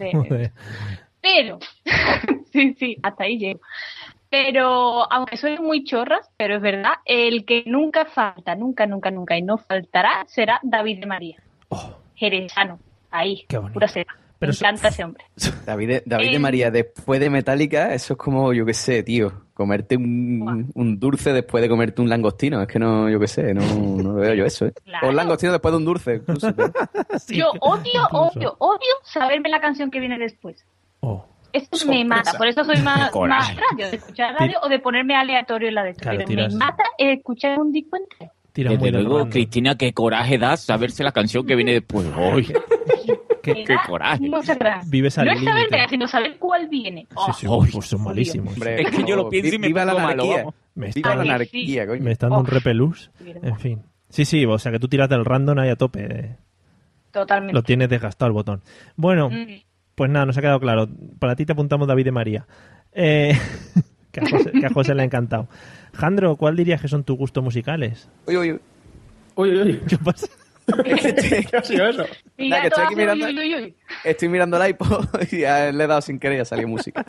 Speaker 3: Pero, sí, hasta ahí llego. Pero, aunque soy muy chorras, pero es verdad, el que nunca falta, nunca, y no faltará, será David de María. Jerezano, ahí, pura cepa. Me encanta ese hombre.
Speaker 5: David de María, después de Metallica, eso es como, yo qué sé, tío, comerte un dulce después de comerte un langostino. Es que no, yo qué sé, no lo veo yo eso, ¿eh? Claro. O un langostino después de un dulce, incluso.
Speaker 3: Sí, yo odio saberme la canción que viene después. Esto me mata, por eso soy más radio, de escuchar radio o de ponerme aleatorio en la de
Speaker 1: claro,
Speaker 3: pero me mata escuchar un disco entero.
Speaker 4: Desde luego, Cristina, qué coraje da saberse la canción que viene después. ¡Ay! ¡Qué coraje!
Speaker 3: Muchas gracias.
Speaker 1: Vives al
Speaker 3: límite. No es saber, sino saber cuál viene.
Speaker 1: Sí, pues son malísimos.
Speaker 5: Hombre,
Speaker 4: es que yo lo pienso y me
Speaker 5: viva la anarquía.
Speaker 1: Viva
Speaker 5: la anarquía, coño.
Speaker 1: Me está dando un repelús. En fin. Sí, o sea que tú tiras del random ahí a tope.
Speaker 3: Totalmente.
Speaker 1: Lo tienes desgastado el botón. Bueno, pues nada, nos ha quedado claro. Para ti te apuntamos David de María. Que a José le ha encantado. Jandro, ¿cuál dirías que son tus gustos musicales?
Speaker 2: Uy.
Speaker 1: ¿Qué pasa?
Speaker 2: ¿Qué ha sido eso?
Speaker 5: Nada, que estoy aquí mirando. Estoy mirando el iPod y le he dado sin querer y ha salido música.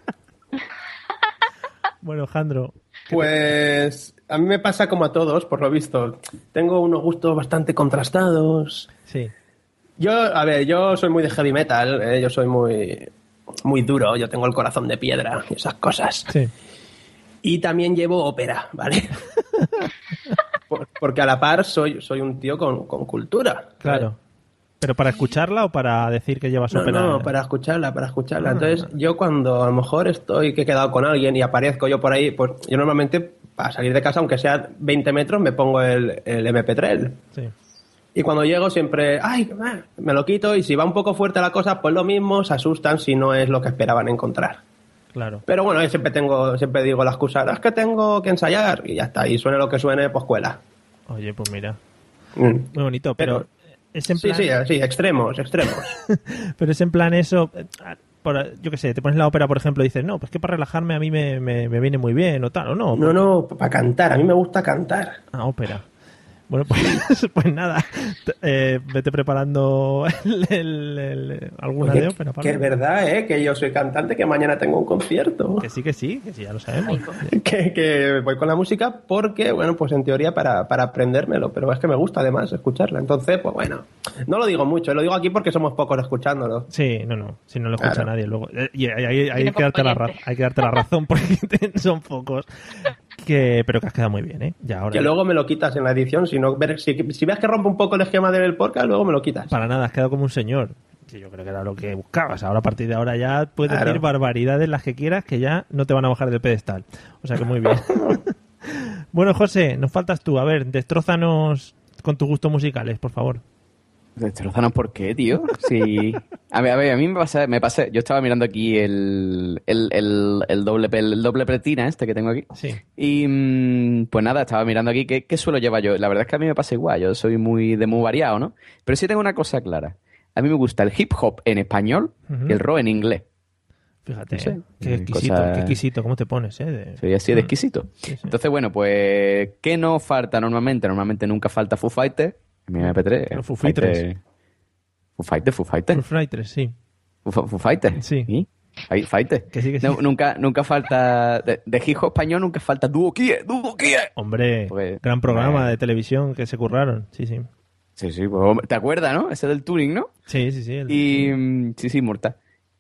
Speaker 1: Bueno, Jandro.
Speaker 2: Pues a mí me pasa como a todos, por lo visto. Tengo unos gustos bastante contrastados.
Speaker 1: Sí.
Speaker 2: Yo soy muy de heavy metal, yo soy muy duro, yo tengo el corazón de piedra y esas cosas.
Speaker 1: Sí.
Speaker 2: Y también llevo ópera, ¿vale? Porque a la par soy un tío con cultura.
Speaker 1: Claro. ¿Pero para escucharla o para decir que llevas ópera?
Speaker 2: No, para escucharla. Entonces, yo cuando a lo mejor que he quedado con alguien y aparezco yo por ahí, pues yo normalmente, para salir de casa, aunque sea 20 metros, me pongo el MP3.
Speaker 1: Sí.
Speaker 2: Y cuando llego siempre, me lo quito, y si va un poco fuerte la cosa, pues lo mismo, se asustan si no es lo que esperaban encontrar.
Speaker 1: Claro.
Speaker 2: Pero bueno, yo siempre digo la excusa, es que tengo que ensayar, y ya está, y suene lo que suene, pues cuela.
Speaker 1: Oye, pues mira. Muy bonito, pero es en plan...
Speaker 2: Sí, extremos.
Speaker 1: Pero es en plan eso, yo qué sé, te pones la ópera, por ejemplo, y dices, no, pues que para relajarme a mí me viene muy bien o tal, o no.
Speaker 2: No, para cantar, a mí me gusta cantar.
Speaker 1: Ah, ópera. Bueno, pues nada, vete preparando alguna de ópera.
Speaker 2: Que es verdad, que yo soy cantante, que mañana tengo un concierto.
Speaker 1: Que sí, ya lo sabemos.
Speaker 2: que voy con la música porque, bueno, pues en teoría para aprendérmelo, pero es que me gusta además escucharla. Entonces, pues bueno, no lo digo mucho, lo digo aquí porque somos pocos escuchándolo.
Speaker 1: Sí, si no lo escucha nadie luego. Y hay que darte la razón porque son pocos. Pero que has quedado muy bien, ¿eh? Ya ahora.
Speaker 2: Que luego me lo quitas en la edición, si ves que rompe un poco el esquema del podcast, luego me lo quitas.
Speaker 1: Para nada, has quedado como un señor. Sí, yo creo que era lo que buscabas. Ahora, a partir de ahora ya puedes decir barbaridades las que quieras, que ya no te van a bajar del pedestal. O sea que muy bien. Bueno, José, nos faltas tú. A ver, destrózanos con tus gustos musicales, por favor.
Speaker 5: ¿Destrózanos por qué, tío? Sí. A mí me pasa. Yo estaba mirando aquí el doble pretina que tengo aquí.
Speaker 1: Sí.
Speaker 5: Y pues nada, estaba mirando aquí qué suelo llevar yo. La verdad es que a mí me pasa igual. Yo soy muy variado, ¿no? Pero sí tengo una cosa clara. A mí me gusta el hip hop en español y el rock en inglés.
Speaker 1: Fíjate, no sé, qué exquisito, ¿cómo te pones?
Speaker 5: Soy así de exquisito. Sí. Entonces, bueno, pues, ¿qué no falta normalmente? Normalmente nunca falta Foo Fighters. En mi MP3.
Speaker 1: Foo Fighters.
Speaker 5: Foo Fighters.
Speaker 1: Foo Fighters, sí.
Speaker 5: Foo Fighters.
Speaker 1: Sí.
Speaker 5: Fighters.
Speaker 1: Que sí.
Speaker 5: No, nunca falta... De hip hop español nunca falta Dúo Kie.
Speaker 1: Hombre, pues, gran programa de televisión que se curraron. Sí.
Speaker 5: Sí, pues, ¿te acuerdas, no? Ese del Turing, ¿no?
Speaker 1: Sí.
Speaker 5: Sí, mortal.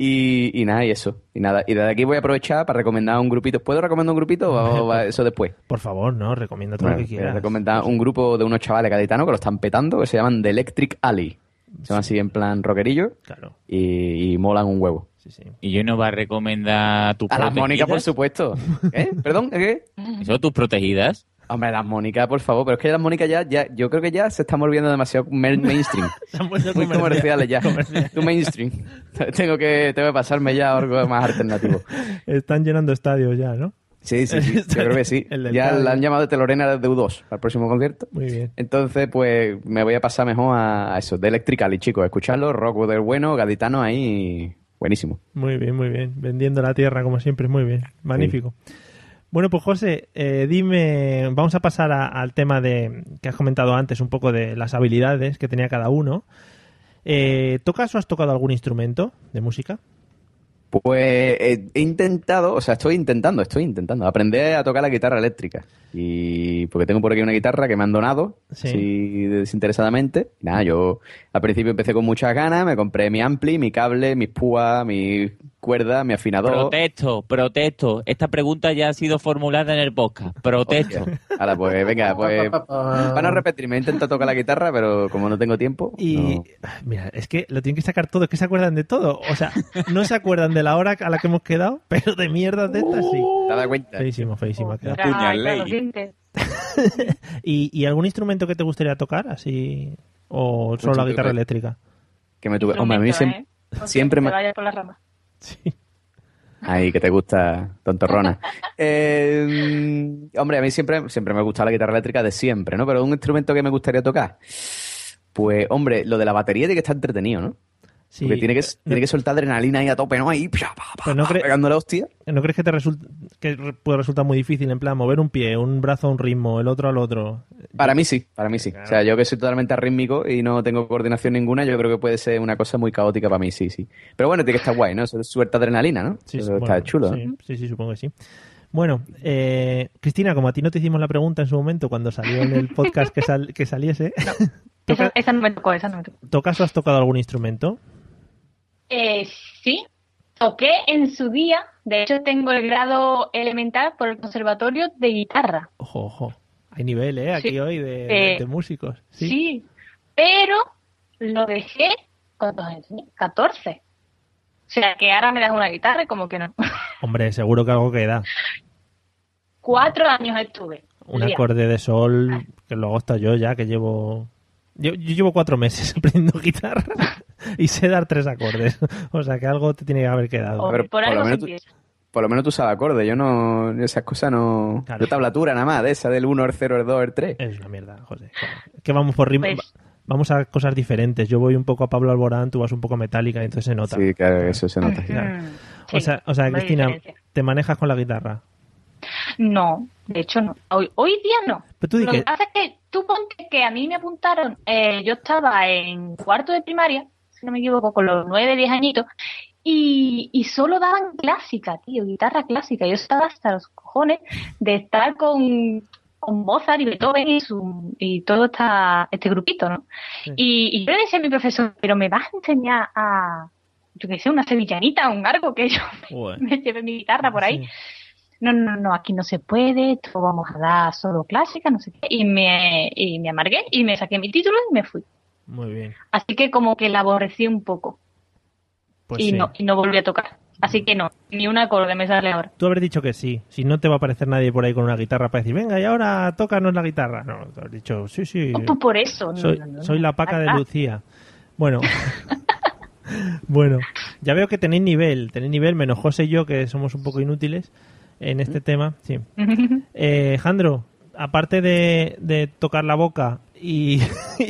Speaker 5: Y nada, y eso. Y nada. Y desde aquí voy a aprovechar para recomendar un grupito. ¿Puedo recomendar un grupito o va eso después?
Speaker 1: Por favor, no, recomienda todo lo que quieras.
Speaker 5: Voy a recomendar un grupo de unos chavales gaditanos que lo están petando, que se llaman The Electric Alley. Se llaman así en plan rockerillo.
Speaker 1: Claro.
Speaker 5: Y molan un huevo.
Speaker 1: Sí.
Speaker 4: ¿Y yo no va a recomendar tus protegidas?
Speaker 5: A las Mónicas, por supuesto. ¿Perdón? ¿Qué?
Speaker 4: ¿Eso tus protegidas?
Speaker 5: Hombre, las Mónicas, por favor. Pero es que las Mónicas ya, yo creo que ya se están volviendo demasiado mainstream.
Speaker 1: Muy
Speaker 5: comerciales ya. Too mainstream. Tengo que pasarme ya a algo más alternativo.
Speaker 1: Están llenando estadios ya, ¿no?
Speaker 5: Sí. Yo creo que sí. Ya la han llamado de telorena de U2 al próximo concierto.
Speaker 1: Muy bien.
Speaker 5: Entonces, pues me voy a pasar mejor a eso, de Electrical y chicos, escucharlo, rock del bueno, gaditano ahí, buenísimo.
Speaker 1: Muy bien. Vendiendo la tierra como siempre, muy bien. Magnífico. Sí. Bueno, pues José, dime, vamos a pasar al tema que has comentado antes, un poco de las habilidades que tenía cada uno. ¿Tocas o has tocado algún instrumento de música?
Speaker 5: Pues he intentado, o sea, estoy intentando aprender a tocar la guitarra eléctrica. Y porque tengo por aquí una guitarra que me han donado, así desinteresadamente. Y nada, yo al principio empecé con muchas ganas, me compré mi ampli, mi cable, mis púas, mi cuerda, mi afinador.
Speaker 4: Protesto. Esta pregunta ya ha sido formulada en el podcast. Protesto.
Speaker 5: Ahora, pues venga, pues para no repetirme, he intentado tocar la guitarra, pero como no tengo tiempo...
Speaker 1: Y mira, es que lo tienen que sacar todo, es que se acuerdan de todo. O sea, no se acuerdan de la hora a la que hemos quedado, pero de mierdas de estas sí.
Speaker 5: ¿Te das cuenta?
Speaker 1: Feísimo.
Speaker 4: Puñal.
Speaker 1: ¿Y algún instrumento que te gustaría tocar, así? ¿O solo la guitarra eléctrica?
Speaker 5: Que me tuve... Hombre, a mí siempre me...
Speaker 3: vaya por la rama.
Speaker 1: Sí.
Speaker 5: Ay, que te gusta, tontorrona. Hombre, a mí siempre me ha gustado la guitarra eléctrica de siempre, ¿no? Pero un instrumento que me gustaría tocar, pues, hombre, lo de la batería tiene que estar entretenido, ¿no? Sí. Porque tiene que soltar adrenalina ahí a tope, ¿no? Ahí, pegando la hostia.
Speaker 1: ¿No crees que puede resultar muy difícil, en plan, mover un pie, un brazo a un ritmo, el otro al otro?
Speaker 5: Para mí sí. Claro. O sea, yo que soy totalmente arrítmico y no tengo coordinación ninguna, yo creo que puede ser una cosa muy caótica para mí, sí. Pero bueno, tiene que estar guay, ¿no? Eso suelta adrenalina, ¿no?
Speaker 1: Sí,
Speaker 5: eso está chulo, ¿no?
Speaker 1: Sí, supongo que sí. Bueno, Cristina, como a ti no te hicimos la pregunta en su momento cuando salió en el podcast que saliese...
Speaker 3: No, esa no me tocó.
Speaker 1: ¿Tocas o has tocado algún instrumento?
Speaker 3: Sí, toqué en su día. De hecho, tengo el grado elemental por el conservatorio de guitarra.
Speaker 1: Ojo. Hay nivel, aquí hoy de músicos.
Speaker 3: Sí, pero lo dejé ¿cuántos años tenía? 14. O sea, que ahora me das una guitarra y como que no.
Speaker 1: Hombre, seguro que algo queda.
Speaker 3: 4 años estuve.
Speaker 1: Un acorde de sol, que luego hasta yo ya, que llevo... Yo llevo 4 meses aprendiendo guitarra y sé dar 3 acordes. O sea que algo te tiene que haber quedado.
Speaker 5: Pero por lo menos tú sabes acordes. Yo no... Esas cosas no... Claro. Yo tablatura nada más, de esa del 1, el 0, el 2, el 3.
Speaker 1: Es una mierda, José. Que vamos por ritmo...
Speaker 3: Pues,
Speaker 1: vamos a cosas diferentes. Yo voy un poco a Pablo Alborán, tú vas un poco a Metallica, y entonces se nota.
Speaker 5: Sí, claro, eso se nota.
Speaker 1: Claro.
Speaker 3: Sí,
Speaker 1: o sea, Cristina, ¿te manejas con la guitarra?
Speaker 3: No, de hecho no. Hoy día no.
Speaker 1: Pero tú
Speaker 3: Lo que pasa es que tú ponte que a mí me apuntaron, yo estaba en cuarto de primaria, si no me equivoco, con los 9, 10 añitos, y solo daban clásica, tío, guitarra clásica. Yo estaba hasta los cojones de estar con Mozart y Beethoven y todo este grupito, ¿no? Sí. Y yo le decía a mi profesor, pero me vas a enseñar a, yo qué sé, una sevillanita, un algo, que yo me lleve mi guitarra por ahí. Sí. No, aquí no se puede, esto vamos a dar solo clásica, no sé qué. Y me amargué y me saqué mi título y me fui.
Speaker 1: Muy bien.
Speaker 3: Así que como que la aborrecí un poco.
Speaker 1: Pues
Speaker 3: y
Speaker 1: sí.
Speaker 3: no volví a tocar. Así que no, ni un acorde me sale ahora.
Speaker 1: Tú habrás dicho que sí. Si no te va a aparecer nadie por ahí con una guitarra para decir, venga, y ahora tócanos la guitarra. No, tú has dicho, sí.
Speaker 3: Pues por eso.
Speaker 1: Soy la Paca de Lucía. Bueno. Bueno, ya veo que tenéis nivel, menos José y yo, que somos un poco inútiles en este tema. Sí. Jandro, aparte de tocar la boca y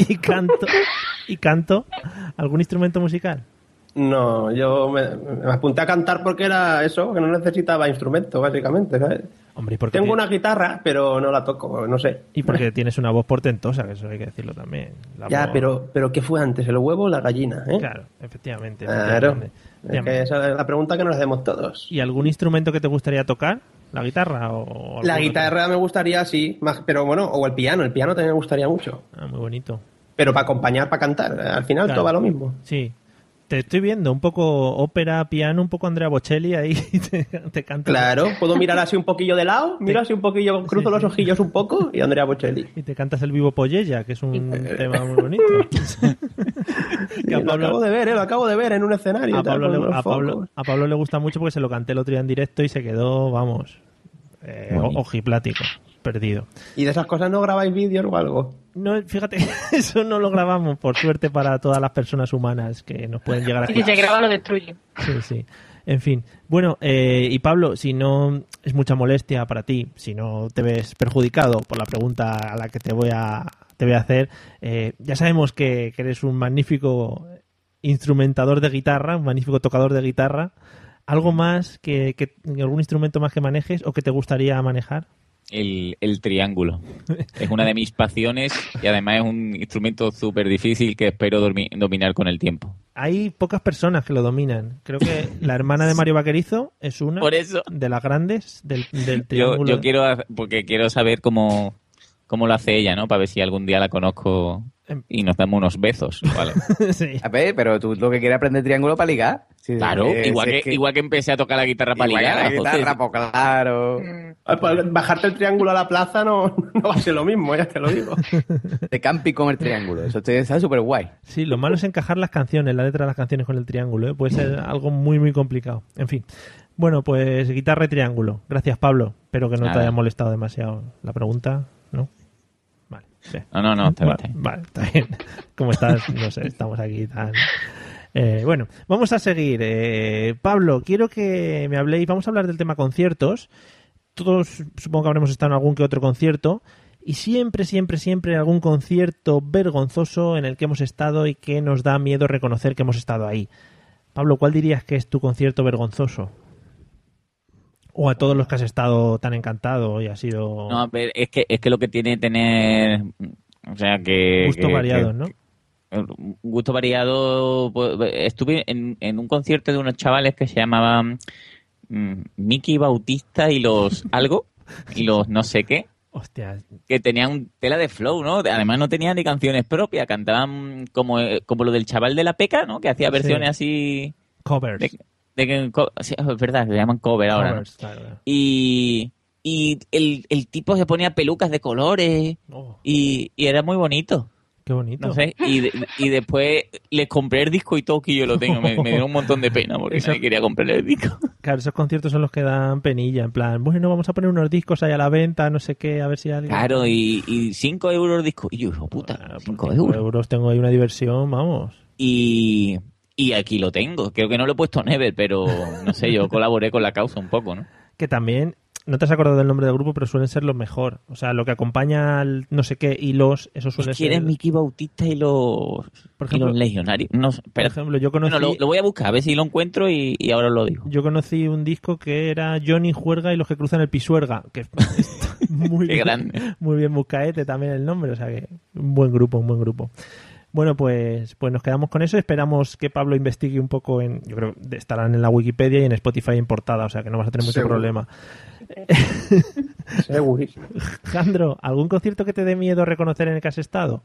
Speaker 1: canto, ¿algún instrumento musical?
Speaker 2: No, yo me apunté a cantar porque era eso, que no necesitaba instrumento, básicamente, ¿sabes?
Speaker 1: Hombre, ¿y por qué
Speaker 2: tengo una guitarra, pero no la toco, no sé.
Speaker 1: Y porque tienes una voz portentosa, que eso hay que decirlo también.
Speaker 2: Ya, pero ¿qué fue antes, el huevo o la gallina?
Speaker 1: Claro, efectivamente.
Speaker 2: Claro, es que esa es la pregunta que nos hacemos todos.
Speaker 1: ¿Y algún instrumento que te gustaría tocar? ¿La guitarra o
Speaker 2: la guitarra me gustaría, sí, pero bueno, o el piano también me gustaría mucho.
Speaker 1: Ah, muy bonito.
Speaker 2: Pero para acompañar, para cantar, al final claro. Todo va lo mismo.
Speaker 1: Sí. Te estoy viendo un poco ópera, piano, un poco Andrea Bocelli ahí te canta.
Speaker 2: Claro, puedo mirar así un poquillo de lado, miro así un poquillo, cruzo los ojillos un poco y Andrea Bocelli.
Speaker 1: Y te cantas el Vivo Pollella, que es un tema muy bonito.
Speaker 2: Lo acabo de ver en un escenario.
Speaker 1: A Pablo le gusta mucho porque se lo canté el otro día en directo y se quedó, vamos, ojiplático, perdido.
Speaker 2: ¿Y de esas cosas no grabáis vídeos o algo?
Speaker 1: No, fíjate, eso no lo grabamos, por suerte para todas las personas humanas que nos pueden llegar a
Speaker 3: escuchar. Y si se graba lo destruye.
Speaker 1: Sí. En fin. Bueno, y Pablo, si no es mucha molestia para ti, si no te ves perjudicado por la pregunta a la que te voy a hacer, ya sabemos que eres un magnífico instrumentador de guitarra, un magnífico tocador de guitarra. ¿Algo más que algún instrumento más que manejes o que te gustaría manejar?
Speaker 4: El triángulo. Es una de mis pasiones y además es un instrumento súper difícil que espero dominar con el tiempo.
Speaker 1: Hay pocas personas que lo dominan. Creo que la hermana de Mario Vaquerizo es una de las grandes del triángulo.
Speaker 4: Yo quiero saber cómo lo hace ella, ¿no? Para ver si algún día la conozco y nos damos unos besos, ¿vale?
Speaker 5: Sí. A ver, pero tú lo que quieres aprender triángulo para ligar. Sí,
Speaker 4: claro, igual que empecé a tocar la guitarra para ligar.
Speaker 5: La guitarra, pues claro.
Speaker 2: Bajarte el triángulo a la plaza no va a ser lo mismo, ya te lo digo.
Speaker 5: De campi comer triángulo, eso está súper guay.
Speaker 1: Sí, lo malo es encajar las canciones, la letra de las canciones con el triángulo, ¿eh? Puede ser algo muy, muy complicado. En fin. Bueno, pues guitarra y triángulo. Gracias, Pablo. Espero que no te haya molestado demasiado la pregunta, ¿no? Vale. Sí.
Speaker 4: No, está bien.
Speaker 1: Vale, está bien. ¿Cómo estás? No sé, estamos aquí tan... bueno, vamos a seguir. Pablo, quiero que me habléis, vamos a hablar del tema conciertos. Todos supongo que habremos estado en algún que otro concierto y siempre algún concierto vergonzoso en el que hemos estado y que nos da miedo reconocer que hemos estado ahí. Pablo, ¿cuál dirías que es tu concierto vergonzoso? O a todos los que has estado tan encantado y ha sido...
Speaker 4: No, pero es que lo que tiene tener... O sea, que...
Speaker 1: Gusto variado, ¿no?
Speaker 4: Gusto variado. Estuve en un concierto de unos chavales que se llamaban Mickey Bautista y los algo y los no sé qué.
Speaker 1: Hostia.
Speaker 4: Que tenían tela de flow, ¿no? Además no tenían ni canciones propias, cantaban como lo del chaval de la peca, ¿no? Que hacía versiones así...
Speaker 1: Covers.
Speaker 4: Sí, es verdad, se llaman cover ahora, ¿no? Claro. Y el tipo se ponía pelucas de colores y era muy bonito.
Speaker 1: Qué bonito.
Speaker 4: No sé, y después les compré el disco y todo, que yo lo tengo. Me dio un montón de pena porque nadie quería comprarle el disco.
Speaker 1: Claro, esos conciertos son los que dan penilla, en plan, bueno, vamos a poner unos discos ahí a la venta, no sé qué, a ver si alguien...
Speaker 4: Claro, y 5 euros el disco. Y yo, puta,
Speaker 1: bueno, 5 euros tengo ahí una diversión, vamos.
Speaker 4: Y aquí lo tengo. Creo que no lo he puesto Never, pero no sé, yo colaboré con la causa un poco, ¿no?
Speaker 1: Que también no te has acordado del nombre del grupo, pero suelen ser los mejor. O sea, lo que acompaña al no sé qué y eso suele ser...
Speaker 4: ¿Quién es Mickey Bautista y los legionarios? No,
Speaker 1: por ejemplo, yo conocí...
Speaker 4: Bueno, lo voy a buscar, a ver si lo encuentro y ahora lo digo.
Speaker 1: Yo conocí un disco que era Johnny Juerga y los que cruzan el Pisuerga, que es muy,
Speaker 4: Qué grande.
Speaker 1: Muy bien buscaete también el nombre, o sea que un buen grupo. Bueno, pues nos quedamos con eso. Esperamos que Pablo investigue un poco yo creo que estarán en la Wikipedia y en Spotify en portada, o sea que no vas a tener mucho problema.
Speaker 2: Segurísimo.
Speaker 1: Jandro, ¿algún concierto que te dé miedo reconocer en el que has estado?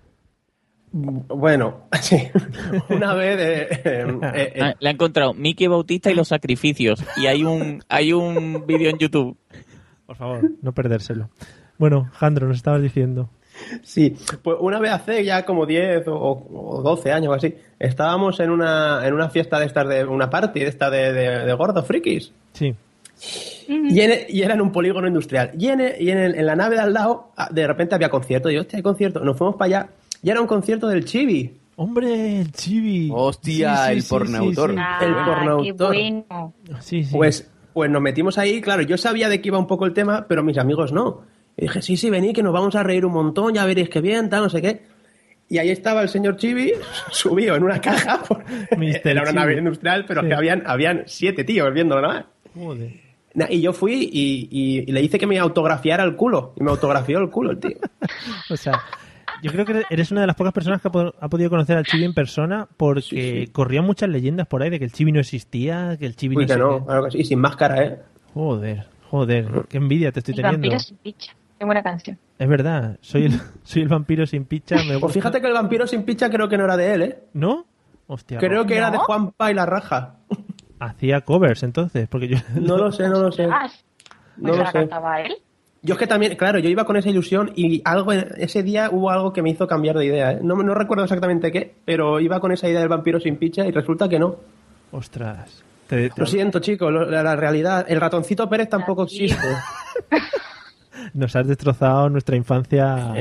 Speaker 2: Bueno, sí. Una vez...
Speaker 4: Le ha encontrado Mickey Bautista y los sacrificios. Y hay un vídeo en YouTube.
Speaker 1: Por favor, no perdérselo. Bueno, Jandro, nos estabas diciendo...
Speaker 2: Sí, pues una vez hace ya como 10 o 12 años o así, estábamos en una fiesta de estas, de una party de esta de gordos frikis.
Speaker 1: Sí.
Speaker 2: Y era en un polígono industrial. Y en la nave de al lado, de repente había concierto. Y hostia, hay concierto. Nos fuimos para allá. Y era un concierto del Chibi.
Speaker 1: ¡Hombre, el Chibi!
Speaker 5: ¡Hostia, el pornoautor!
Speaker 2: Sí. El pornoautor.
Speaker 3: Qué bueno.
Speaker 1: Sí.
Speaker 2: Pues nos metimos ahí. Claro, yo sabía de qué iba un poco el tema, pero mis amigos no. Y dije, sí, venid, que nos vamos a reír un montón, ya veréis que bien, tal, no sé qué. Y ahí estaba el señor Chibi subido en una caja. Era una nave industrial, pero que habían 7 tíos viéndolo nada más.
Speaker 1: Joder.
Speaker 2: Y yo fui y le hice que me autografiara el culo. Y me autografió el culo el tío.
Speaker 1: O sea, yo creo que eres una de las pocas personas que ha podido conocer al Chibi en persona, porque corrían muchas leyendas por ahí de que el Chibi no existía, que el Chibi
Speaker 2: no existía. Claro que sí, sin máscara, ¿eh?
Speaker 1: Joder, qué envidia te estoy teniendo.
Speaker 3: Vampiro sin picha. Qué buena canción.
Speaker 1: Es verdad, soy el vampiro sin picha.
Speaker 2: Pues fíjate que el vampiro sin picha creo que no era de él, ¿eh?
Speaker 1: ¿No? Hostia.
Speaker 2: Creo que era de Juanpa y la Raja.
Speaker 1: Hacía covers entonces, porque yo...
Speaker 2: No lo sé. No lo sé.
Speaker 3: ¿Cantaba él?
Speaker 2: Yo es que también, claro, yo iba con esa ilusión y ese día hubo algo que me hizo cambiar de idea, ¿eh? No recuerdo exactamente qué, pero iba con esa idea del vampiro sin picha y resulta que no.
Speaker 1: Ostras.
Speaker 2: Lo siento, chicos, la realidad... El ratoncito Pérez tampoco existe.
Speaker 1: Nos has destrozado nuestra infancia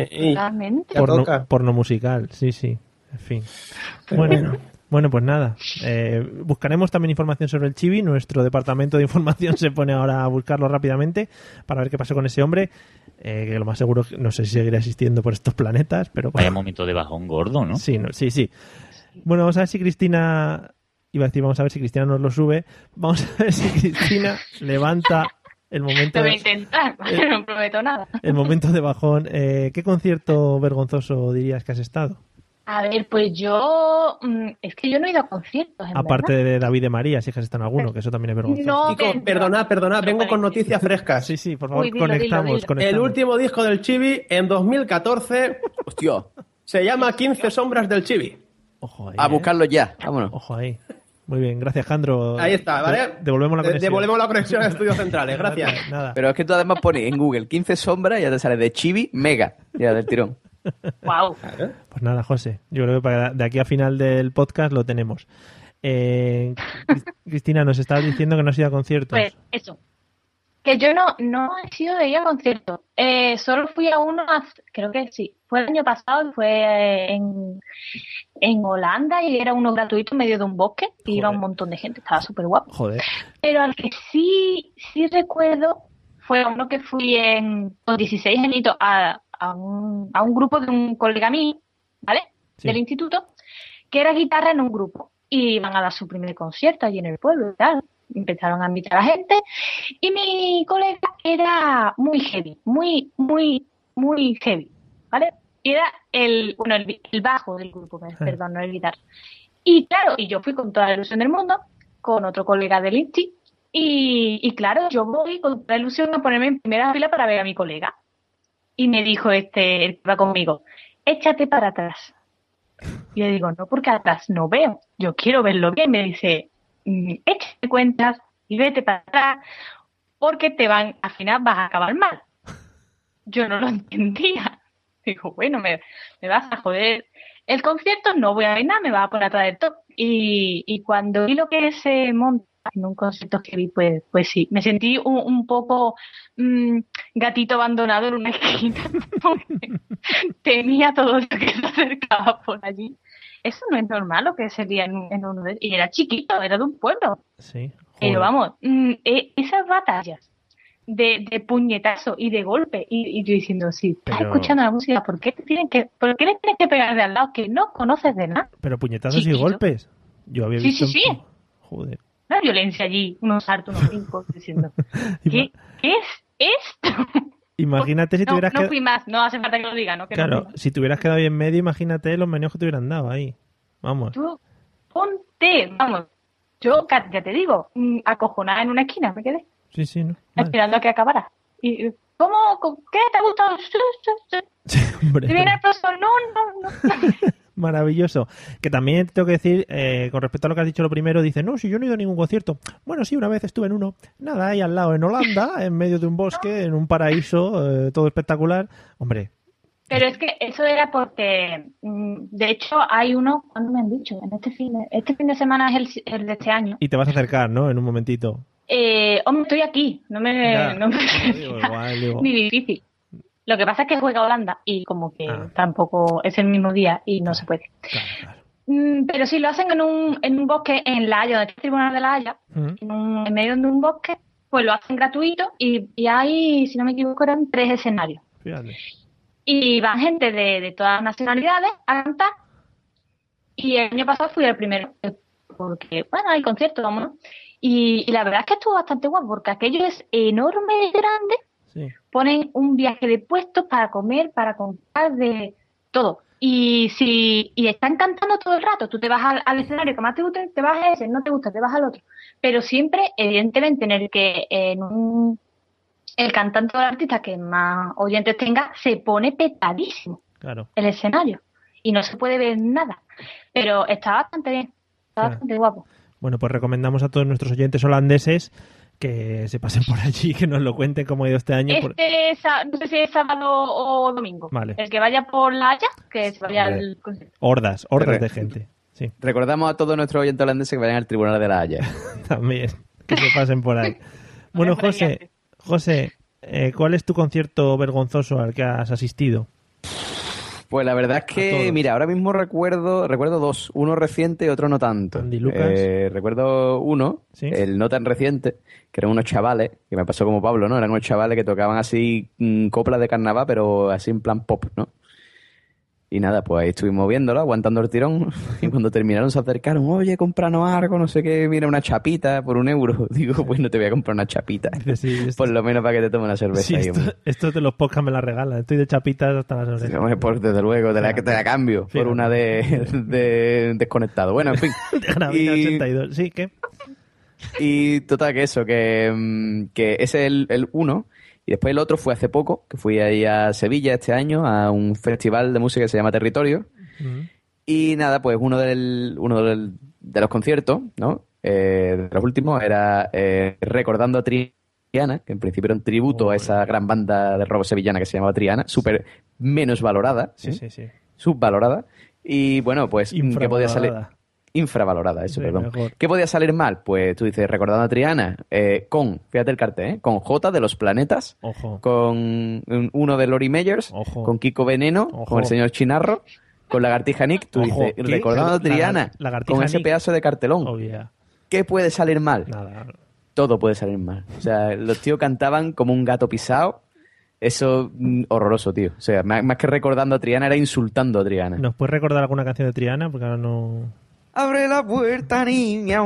Speaker 1: porno musical, sí, en fin. Bueno, pues nada, buscaremos también información sobre el Chibi. Nuestro departamento de información se pone ahora a buscarlo rápidamente para ver qué pasó con ese hombre, que lo más seguro, no sé si seguirá existiendo por estos planetas, pero...
Speaker 4: Vaya momento de bajón gordo, ¿no?
Speaker 1: Sí. Bueno, vamos a ver si Cristina nos lo sube. Vamos a ver si Cristina levanta... El momento
Speaker 3: lo voy a intentar, no prometo nada.
Speaker 1: El momento de bajón. ¿Qué concierto vergonzoso dirías que has estado?
Speaker 3: A ver, pues yo... Es que yo no he ido a conciertos,
Speaker 1: aparte
Speaker 3: ¿verdad?
Speaker 1: de David de María, si has estado en alguno, que eso también es vergonzoso.
Speaker 3: No,
Speaker 2: Chico, perdona, vengo con noticias frescas.
Speaker 1: Sí, por favor,
Speaker 3: dilo.
Speaker 1: conectamos.
Speaker 2: El último disco del Chibi, en 2014...
Speaker 5: ¡Hostia!
Speaker 2: Se llama 15 sombras del Chibi.
Speaker 1: Ojo ahí,
Speaker 5: a buscarlo ya, vámonos.
Speaker 1: Ojo ahí. Muy bien, gracias, Jandro.
Speaker 2: Ahí está, ¿vale?
Speaker 1: Devolvemos la conexión.
Speaker 2: A Estudios Centrales, gracias.
Speaker 1: Nada.
Speaker 5: Pero es que tú además pones en Google 15 sombras y ya te sale de Chibi Mega, ya del tirón.
Speaker 3: Wow.
Speaker 1: Pues nada, José, yo creo que de aquí a final del podcast lo tenemos. Cristina, nos estabas diciendo que no has ido a conciertos.
Speaker 3: Pues eso, que yo no he sido de ir a conciertos. Solo fui a uno, creo que sí, fue el año pasado, fue en Holanda y era uno gratuito en medio de un bosque y iba un montón de gente, estaba súper guapo.
Speaker 1: Joder.
Speaker 3: Pero al que sí recuerdo fue uno que fui con 16 añitos a un grupo de un colega mío, ¿vale? Sí. Del instituto, que era guitarra en un grupo y iban a dar su primer concierto allí en el pueblo y tal. Empezaron a invitar a gente y mi colega era muy heavy, muy heavy, ¿vale? Era el bajo del grupo, perdón, no el guitarra. Y claro, yo fui con toda la ilusión del mundo, con otro colega del INSTI, y claro, yo voy con toda la ilusión a ponerme en primera fila para ver a mi colega. Y me dijo el que va conmigo, échate para atrás. Y le digo, no, porque atrás no veo, yo quiero verlo bien. Me dice, échate cuentas y vete para atrás, porque al final vas a acabar mal. Yo no lo entendía. Digo, bueno, me vas a joder el concierto, no voy a ver nada, me vas a poner atrás del top. Y cuando vi lo que se monta en un concierto que vi, pues sí, me sentí un poco gatito abandonado en una esquina, porque tenía todo lo que se acercaba por allí. Eso no es normal lo que sería en uno de... Y era chiquito, era de un pueblo.
Speaker 1: Sí. Joder.
Speaker 3: Pero vamos, esas batallas de puñetazo y de golpe. Y yo diciendo, si estás escuchando la música, ¿por qué le tienes que pegar de al lado que no conoces de nada?
Speaker 1: Pero puñetazos y golpes. Yo había visto...
Speaker 3: Sí.
Speaker 1: Joder.
Speaker 3: La violencia allí, unos saltos, unos brincos, diciendo, ¿qué es esto?
Speaker 1: Imagínate si tuvieras
Speaker 3: No fui más, no hace falta que lo diga, ¿no? Que
Speaker 1: claro,
Speaker 3: no
Speaker 1: si te hubieras quedado ahí en medio, imagínate los meneos que te hubieran dado ahí. Vamos.
Speaker 3: Tú, ponte, vamos. Yo, ya te digo, acojonada en una esquina me quedé.
Speaker 1: Sí, ¿no?
Speaker 3: Esperando a que acabara. Y, ¿qué te ha gustado?
Speaker 1: Sí, hombre.
Speaker 3: ¿Te viene el profesor? No.
Speaker 1: Maravilloso. Que también tengo que decir, con respecto a lo que has dicho lo primero, dice, no, si yo no he ido a ningún concierto. Bueno, sí, una vez estuve en uno. Nada, ahí al lado, en Holanda, en medio de un bosque, en un paraíso, todo espectacular. Hombre.
Speaker 3: Pero es que eso era porque, de hecho, hay uno, ¿cuándo me han dicho? En este fin de semana es el de este año.
Speaker 1: Y te vas a acercar, ¿no? En un momentito.
Speaker 3: Hombre, estoy aquí. No me
Speaker 1: digo.
Speaker 3: Ni difícil. Lo que pasa es que juega Holanda y como que tampoco es el mismo día y no se puede.
Speaker 1: Claro.
Speaker 3: Pero sí, lo hacen en un bosque en La Haya, donde está el Tribunal de La Haya, en medio de un bosque, pues lo hacen gratuito y hay, si no me equivoco, eran 3 escenarios.
Speaker 1: Fíjate.
Speaker 3: Y van gente de todas las nacionalidades a cantar. Y el año pasado fui el primero, porque, bueno, hay conciertos, vámonos. Y la verdad es que estuvo bastante guapo, porque aquello es enorme y grande.
Speaker 1: Sí.
Speaker 3: Ponen un viaje de puestos para comer, para comprar, de todo. Y están cantando todo el rato. Tú te vas al escenario que más te gusta, te vas a ese, no te gusta, te vas al otro. Pero siempre, evidentemente, en el que el cantante o el artista que más oyentes tenga, se pone petadísimo.
Speaker 1: Claro.
Speaker 3: El escenario. Y no se puede ver nada. Pero está bastante bien. Está bastante guapo.
Speaker 1: Bueno, pues recomendamos a todos nuestros oyentes holandeses que se pasen por allí, que nos lo cuenten cómo ha ido este año.
Speaker 3: No sé si es sábado o domingo.
Speaker 1: Vale.
Speaker 3: El que vaya por La Haya, que se vaya al concierto.
Speaker 1: Hordas de gente. Sí.
Speaker 5: Recordamos a todos nuestros oyentes holandeses que vayan al Tribunal de La Haya.
Speaker 1: También, que se pasen por ahí. Bueno, José, ¿cuál es tu concierto vergonzoso al que has asistido?
Speaker 5: Pues la verdad es que, mira, ahora mismo recuerdo 2, uno reciente y otro no tanto.
Speaker 1: Andy Lucas.
Speaker 5: Recuerdo uno, ¿sí? El no tan reciente, que eran unos chavales, que me pasó como Pablo, ¿no? Eran unos chavales que tocaban así coplas de carnaval, pero así en plan pop, ¿no? Y nada, pues ahí estuvimos viéndolo, aguantando el tirón, y cuando terminaron se acercaron, oye, cómpranos algo, no sé qué, mira, una chapita por €1. Digo, pues no te voy a comprar una chapita. Sí, por lo menos para que te tome una cerveza.
Speaker 1: Sí, esto de los podcasts me la regalan, estoy de chapitas hasta las orejas.
Speaker 5: Sí, pues desde luego, te la cambio por una de desconectado. Bueno, en fin.
Speaker 1: De Gravina 82, sí, ¿qué?
Speaker 5: Y total, que eso, que ese es el uno. Y después el otro fue hace poco, que fui ahí a Sevilla este año, a un festival de música que se llama Territorio. Y nada, pues uno de los conciertos, ¿no? De los últimos, era recordando a Triana, que en principio era un tributo a esa gran banda de rock sevillana que se llamaba Triana, súper menos valorada.
Speaker 1: Sí.
Speaker 5: Subvalorada. Y bueno, pues, ¿qué podía salir? Infravalorada, eso, sí, perdón. Mejor. ¿Qué podía salir mal? Pues tú dices, recordando a Triana, fíjate el cartel, con J de Los Planetas,
Speaker 1: ojo,
Speaker 5: con uno de Lori Meyers, ojo, con Kiko Veneno, ojo, con el señor Chinarro, con Lagartija Nick, tú dices, recordando a Triana, con ese pedazo de cartelón.
Speaker 1: Oh, yeah.
Speaker 5: ¿Qué puede salir mal?
Speaker 1: Nada.
Speaker 5: Todo puede salir mal. O sea, los tíos cantaban como un gato pisado. Eso, horroroso, tío. O sea, más que recordando a Triana, era insultando a Triana.
Speaker 1: ¿Nos puedes recordar alguna canción de Triana? Porque ahora no...
Speaker 5: Abre la puerta, niña.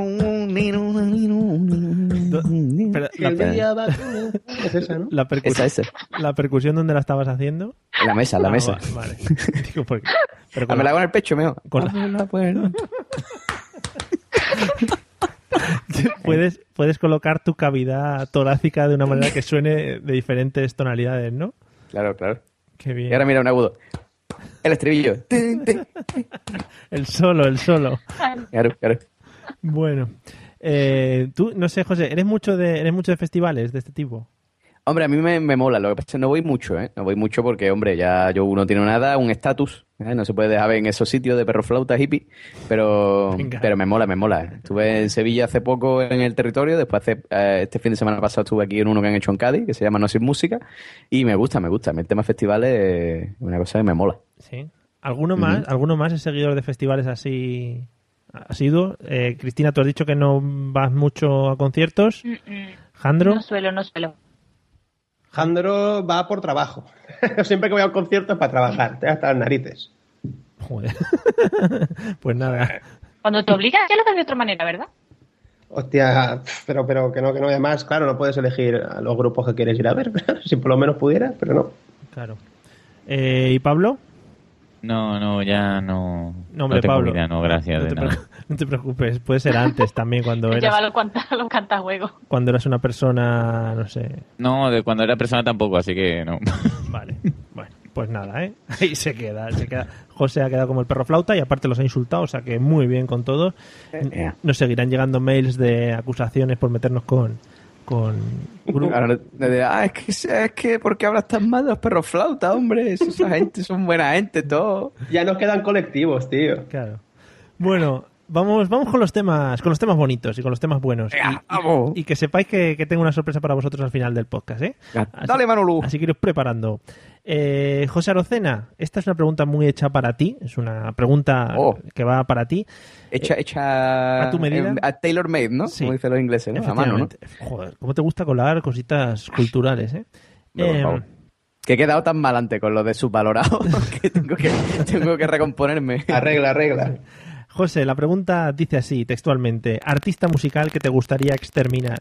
Speaker 2: Es esa, ¿no?
Speaker 5: La
Speaker 1: percusión, ¿dónde la estabas haciendo?
Speaker 5: En la mesa,
Speaker 1: Vale. Digo, porque...
Speaker 5: Pero me la hago en el pecho, mejor.
Speaker 1: Abre la puerta. Puedes colocar tu cavidad torácica de una manera que suene de diferentes tonalidades, ¿no?
Speaker 5: Claro.
Speaker 1: Qué bien.
Speaker 5: Y ahora mira un agudo. El estribillo.
Speaker 1: El solo.
Speaker 5: Claro.
Speaker 1: Bueno. Tú, no sé, José, ¿eres mucho de festivales de este tipo?
Speaker 5: Hombre, a mí me mola. Lo que pasa es que no voy mucho, ¿eh? No voy mucho porque, hombre, ya yo no tiene nada, un estatus. No se puede dejar ver en esos sitios de perro flauta hippie. Pero me mola. Estuve en Sevilla hace poco en el Territorio. Después, este fin de semana pasado, estuve aquí en uno que han hecho en Cádiz, que se llama No Sin Música. Y me gusta. El tema festivales es una cosa que me mola.
Speaker 1: Sí. ¿Alguno más es seguidor de festivales así asiduo? Cristina, tú has dicho que no vas mucho a conciertos. ¿Jandro?
Speaker 3: No suelo.
Speaker 2: Jandro va por trabajo. Siempre que voy a un concierto es para trabajar. Te hasta las narices.
Speaker 1: Joder. Pues nada.
Speaker 3: Cuando te obligas, ya lo haces de otra manera, ¿verdad?
Speaker 2: Hostia, pero que no. Además, claro, no puedes elegir a los grupos que quieres ir a ver. Si por lo menos pudieras, pero no.
Speaker 1: Claro. ¿Y Pablo?
Speaker 4: No, ya no.
Speaker 1: No, hombre,
Speaker 4: no tengo
Speaker 1: Pablo.
Speaker 4: Vida, no, gracias.
Speaker 1: No te preocupes, puede ser antes también, cuando eras...
Speaker 3: Llévalo los cantajuegos.
Speaker 1: Cuando eras una persona, no sé...
Speaker 4: No, de cuando era persona tampoco, así que no.
Speaker 1: Vale, bueno, pues nada, ¿eh? Ahí se queda. José ha quedado como el perro flauta y aparte los ha insultado, o sea que muy bien con todos. Nos seguirán llegando mails de acusaciones por meternos con
Speaker 5: Claro, es que ¿por qué hablas tan mal de los perros flauta, hombre? Esa gente son buena gente, todo.
Speaker 2: Ya nos quedan colectivos, tío.
Speaker 1: Claro. Bueno, vamos con los temas bonitos y con los temas buenos. Y que sepáis que tengo una sorpresa para vosotros al final del podcast, ¿eh?
Speaker 5: Dale, Manolú.
Speaker 1: Así que iros preparando. José Arocena, esta es una pregunta muy hecha para ti. Es una pregunta que va para ti.
Speaker 5: Hecha
Speaker 1: a tu medida.
Speaker 5: A tailor made, ¿no?
Speaker 1: Sí.
Speaker 5: Como dicen los ingleses, ¿no? A mano, ¿no?
Speaker 1: Joder, cómo te gusta colar cositas culturales, ¿eh?
Speaker 5: Que he quedado tan mal antes con lo de subvalorado que tengo que recomponerme.
Speaker 2: Arregla.
Speaker 1: José, la pregunta dice así, textualmente. ¿Artista musical que te gustaría exterminar?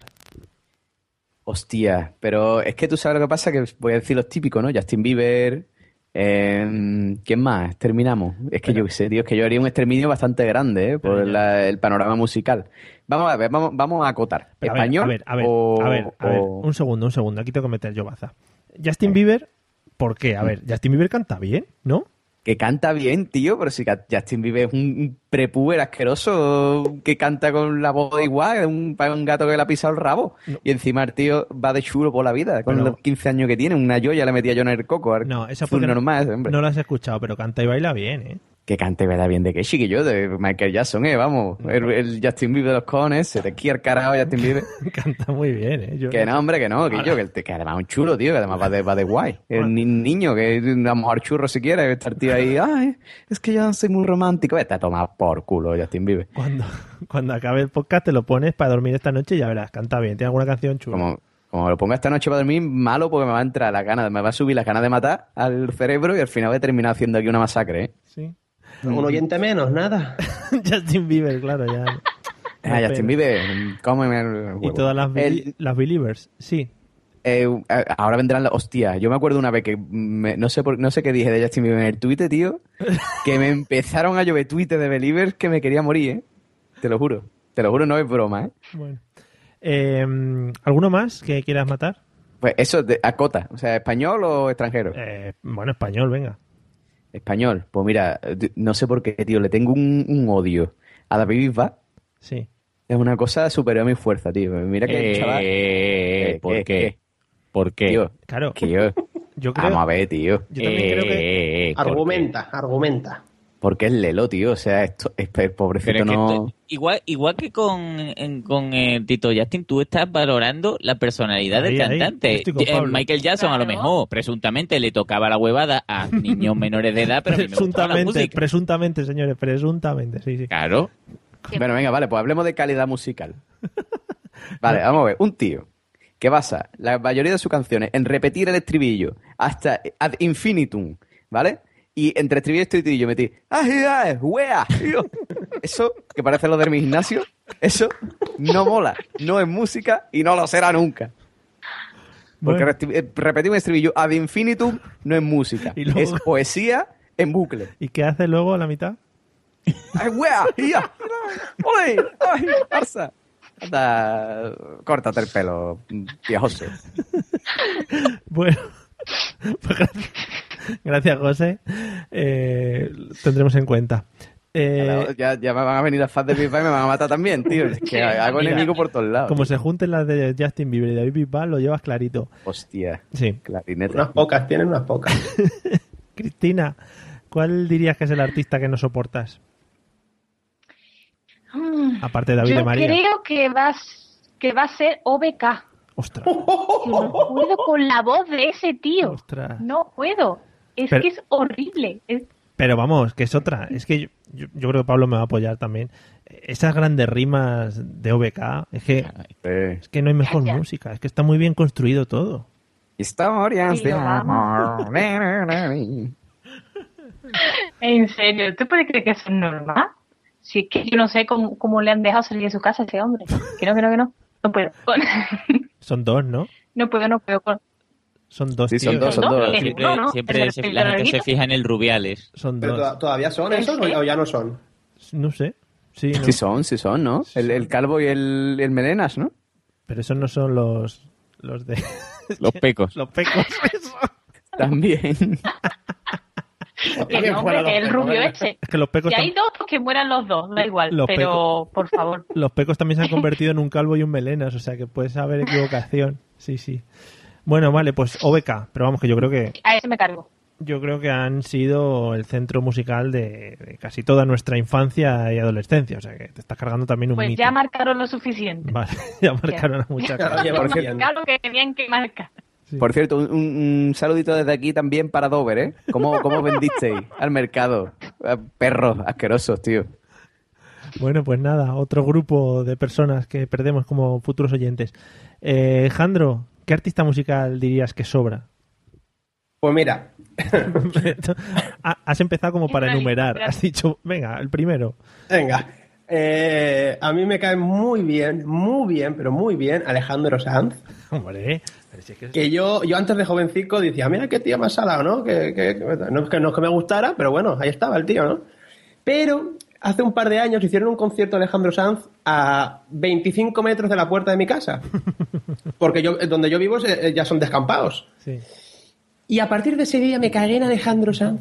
Speaker 5: Hostia, pero es que tú sabes lo que pasa, que voy a decir los típicos, ¿no? Justin Bieber, ¿quién más? Terminamos. Es que yo sé, tío, es que yo haría un exterminio bastante grande, por el panorama musical. Vamos a ver, vamos a acotar.
Speaker 1: Pero
Speaker 5: ¿Español?
Speaker 1: A ver, un segundo, aquí tengo que meter yo baza. Justin Bieber, ¿por qué? A ver, Justin Bieber canta bien, ¿no?
Speaker 5: Que canta bien, tío, pero si Justin Bieber es un prepúber asqueroso que canta con la voz igual, un gato que le ha pisado el rabo. No. Y encima el tío va de chulo por la vida, con los 15 años que tiene. Una joya le metía yo en el coco.
Speaker 1: No, eso porque
Speaker 5: normal, hombre.
Speaker 1: No lo has escuchado, pero canta y baila bien, ¿eh?
Speaker 5: Que cante y baila bien de qué chiquillo, de Michael Jackson, vamos. El Justin Bieber de los cojones, se te quiere el carajo Justin Bieber.
Speaker 1: Canta muy bien, ¿eh?
Speaker 5: Que no, hombre, que no, que además es un chulo, tío, que además va de guay. Es un niño que a lo mejor churro si quiere, que está el tío ahí, ay, es que yo soy muy romántico. Vete a tomar por culo Justin Bieber.
Speaker 1: Cuando acabe el podcast te lo pones para dormir esta noche y ya verás, canta bien, tiene alguna canción chula.
Speaker 5: Como lo ponga esta noche para dormir, malo, porque me va a entrar me va a subir las ganas de matar al cerebro y al final voy a terminar haciendo aquí una masacre, ¿eh?
Speaker 1: Sí.
Speaker 2: Un oyente menos, nada.
Speaker 1: Justin Bieber, claro, ya.
Speaker 5: Justin Bieber, cómeme el huevo.
Speaker 1: Y todas las Believers, sí.
Speaker 5: Ahora vendrán las... Hostia, yo me acuerdo una vez que... no sé qué dije de Justin Bieber en el Twitter, tío, que me empezaron a llover tweets de Believers que me quería morir, ¿eh? Te lo juro, no es broma, ¿eh?
Speaker 1: Bueno. ¿Alguno más que quieras matar?
Speaker 5: Pues eso, acota, o sea, ¿español o extranjero?
Speaker 1: Bueno, español, venga.
Speaker 5: Español, pues mira, no sé por qué, tío, le tengo un odio a David Bisbal.
Speaker 1: Sí.
Speaker 5: Es una cosa superior a mi fuerza, tío. Mira que el chaval...
Speaker 4: ¿Por qué? ¿Por qué?
Speaker 5: Tío,
Speaker 1: claro.
Speaker 5: Tío,
Speaker 1: yo creo,
Speaker 5: vamos a ver, tío.
Speaker 1: Yo también creo que...
Speaker 2: Argumenta.
Speaker 5: Porque es Lelo, tío. O sea, esto es pobrecito,
Speaker 4: pero es
Speaker 5: no...
Speaker 4: Igual que con Tito Justin, tú estás valorando la personalidad del cantante. Michael Jackson, a lo mejor, presuntamente le tocaba la huevada a niños menores de edad, pero a mí me gustaba la música.
Speaker 1: Presuntamente, señores, sí.
Speaker 4: Claro.
Speaker 5: Bueno, venga, vale, pues hablemos de calidad musical. Vale, vamos a ver. Un tío que basa la mayoría de sus canciones en repetir el estribillo hasta ad infinitum, ¿vale? Y entre estribillo y estribillo metí ¡ay, wea! Eso, que parece lo de mi gimnasio, eso no mola, no es música y no lo será nunca. Porque repetir un estribillo ad infinitum no es música, luego... es poesía en bucle.
Speaker 1: ¿Y qué hace luego a la mitad?
Speaker 5: ¡Ay, wea! ¡Ay, Barça! Anda, córtate el pelo, viejoso.
Speaker 1: Bueno, pues gracias, José. Tendremos en cuenta.
Speaker 5: Ya me van a venir las fans de Bisbal y me van a matar también, tío. Es que hago enemigo por todos lados.
Speaker 1: Como se junten las de Justin Bieber y David Bisbal, lo llevas clarito.
Speaker 5: Hostia.
Speaker 1: Sí.
Speaker 5: Clarineta.
Speaker 2: Tienen unas pocas.
Speaker 1: Cristina, ¿cuál dirías que es el artista que no soportas? Aparte de David de María.
Speaker 3: Yo creo que va a ser OBK.
Speaker 1: ¡Ostras!
Speaker 3: Yo no puedo con la voz de ese tío.
Speaker 1: ¡Ostras!
Speaker 3: No puedo. Que es horrible.
Speaker 1: Pero vamos, que es otra. Es que yo creo que Pablo me va a apoyar también. Esas grandes rimas de OBK, es que no hay mejor música. Es que está muy bien construido todo.
Speaker 5: Historias de amor.
Speaker 3: En serio, ¿tú puedes creer que eso es normal? Si es que yo no sé cómo le han dejado salir de su casa a ese hombre. Que no. No puedo.
Speaker 1: Son dos, ¿no?
Speaker 3: No puedo.
Speaker 1: Son dos.
Speaker 5: Sí, son dos.
Speaker 4: Siempre la gente se fija en el Rubiales.
Speaker 1: Son
Speaker 2: ¿Pero
Speaker 1: dos.
Speaker 2: todavía son esos o ya no son?
Speaker 1: No sé. Sí,
Speaker 5: ¿no? Sí son, ¿no? El calvo y el melenas, ¿no?
Speaker 1: Pero esos no son los de...
Speaker 4: Los pecos.
Speaker 1: Los pecos, eso.
Speaker 5: También.
Speaker 3: Que no, hombre, que el rubio ese.
Speaker 1: Es que los pecos
Speaker 3: si hay dos, pues que mueran los dos, da igual. Pero, por favor.
Speaker 1: Los pecos también se han convertido en un calvo y un melenas, o sea que puede haber equivocación. Sí. Bueno, vale, pues OBK, pero vamos, que yo creo que...
Speaker 3: A ese me cargo.
Speaker 1: Yo creo que han sido el centro musical de casi toda nuestra infancia y adolescencia, o sea que te estás cargando también un
Speaker 3: pues
Speaker 1: mito.
Speaker 3: Ya marcaron lo suficiente.
Speaker 1: Vale, ya marcaron muchas cosas.
Speaker 3: Marcaron lo que tenían que marcar.
Speaker 1: Sí.
Speaker 5: Por cierto, un saludito desde aquí también para Dover, ¿eh? ¿Cómo vendisteis al mercado? Perros asquerosos, tío.
Speaker 1: Bueno, pues nada, otro grupo de personas que perdemos como futuros oyentes. Jandro, ¿qué artista musical dirías que sobra?
Speaker 2: Pues mira.
Speaker 1: Has empezado como para enumerar. Has dicho, venga, el primero.
Speaker 2: Venga. A mí me cae muy bien, pero muy bien Alejandro Sanz.
Speaker 1: Hombre,
Speaker 2: que yo antes de jovencico decía, mira qué tío más salado, ¿no? No es que me gustara, pero bueno, ahí estaba el tío, ¿no? Pero hace un par de años hicieron un concierto de Alejandro Sanz a 25 metros de la puerta de mi casa. Porque donde yo vivo ya son descampados.
Speaker 1: Sí.
Speaker 2: Y a partir de ese día me cagué en Alejandro Sanz.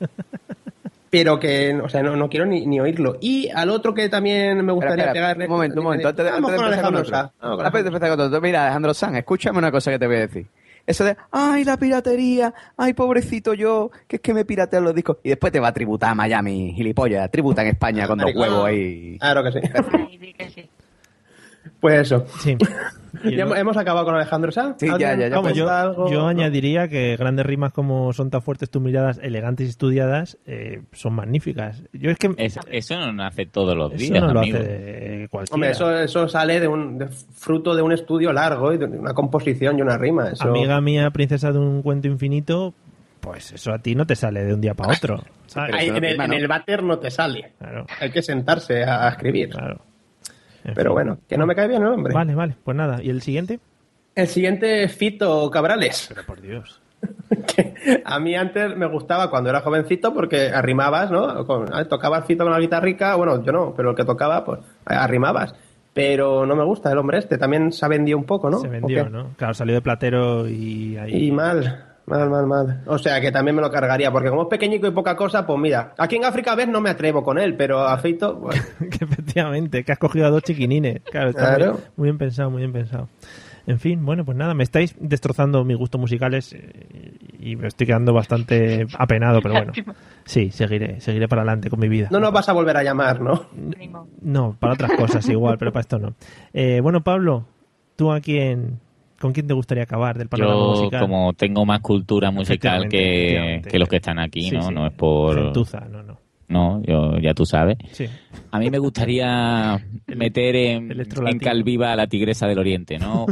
Speaker 2: Pero que, o sea, no quiero ni oírlo. Y al otro que también me gustaría pegarle...
Speaker 5: Un momento. Antes de empezar con otro. Mira, Alejandro Sanz, escúchame una cosa que te voy a decir. Eso de, ay, la piratería, ay, pobrecito yo, que es que me piratean los discos. Y después te va a tributar a Miami, gilipollas. Tributa en España con 2 huevos ahí.
Speaker 2: Claro que sí. Pues eso.
Speaker 1: Sí.
Speaker 2: ¿Hemos acabado con Alejandro Sanz?
Speaker 5: Sí, ya.
Speaker 1: Vamos, yo añadiría que grandes rimas como son tan fuertes tus miradas, elegantes y estudiadas, son magníficas. Yo es que
Speaker 4: eso no nace todos los días,
Speaker 1: no
Speaker 4: amigo.
Speaker 1: Lo hace cualquiera.
Speaker 2: Hombre, eso sale de fruto de un estudio largo y de una composición y una rima. Eso...
Speaker 1: Amiga mía, princesa de un cuento infinito, pues eso a ti no te sale de un día para otro. ¿sabes?
Speaker 2: En el váter no te sale.
Speaker 1: Claro.
Speaker 2: Hay que sentarse a escribir.
Speaker 1: Claro.
Speaker 2: Pero bueno, que no me cae bien el hombre.
Speaker 1: Vale, pues nada. ¿Y el siguiente?
Speaker 2: El siguiente es Fito Cabrales.
Speaker 1: Pero por Dios.
Speaker 2: Que a mí antes me gustaba cuando era jovencito porque arrimabas, ¿no? Tocaba el Fito con la guitarrica, bueno, yo no, pero el que tocaba, pues arrimabas. Pero no me gusta el hombre este, también se vendió un poco, ¿no?
Speaker 1: Se vendió, ¿no? Claro, salió de platero y ahí...
Speaker 2: Y mal. O sea, que también me lo cargaría, porque como es pequeñico y poca cosa, pues mira, aquí en África no me atrevo con él, pero a Fito... Bueno.
Speaker 1: Que efectivamente, que has cogido a 2 chiquinines. Claro, está muy bien pensado, muy bien pensado. En fin, bueno, pues nada, me estáis destrozando mis gustos musicales y me estoy quedando bastante apenado, pero bueno. Sí, seguiré para adelante con mi vida.
Speaker 2: No nos vas a volver a llamar, ¿no?
Speaker 1: No, para otras cosas igual, pero para esto no. Bueno, Pablo, ¿tú con quién te gustaría acabar del panorama musical?
Speaker 4: Yo, como tengo más cultura musical que los que están aquí, ¿no? Sí. No es por...
Speaker 1: Gentuza,
Speaker 4: No, ya tú sabes.
Speaker 1: Sí.
Speaker 4: A mí me gustaría meter en Calviva a la Tigresa del Oriente, ¿no?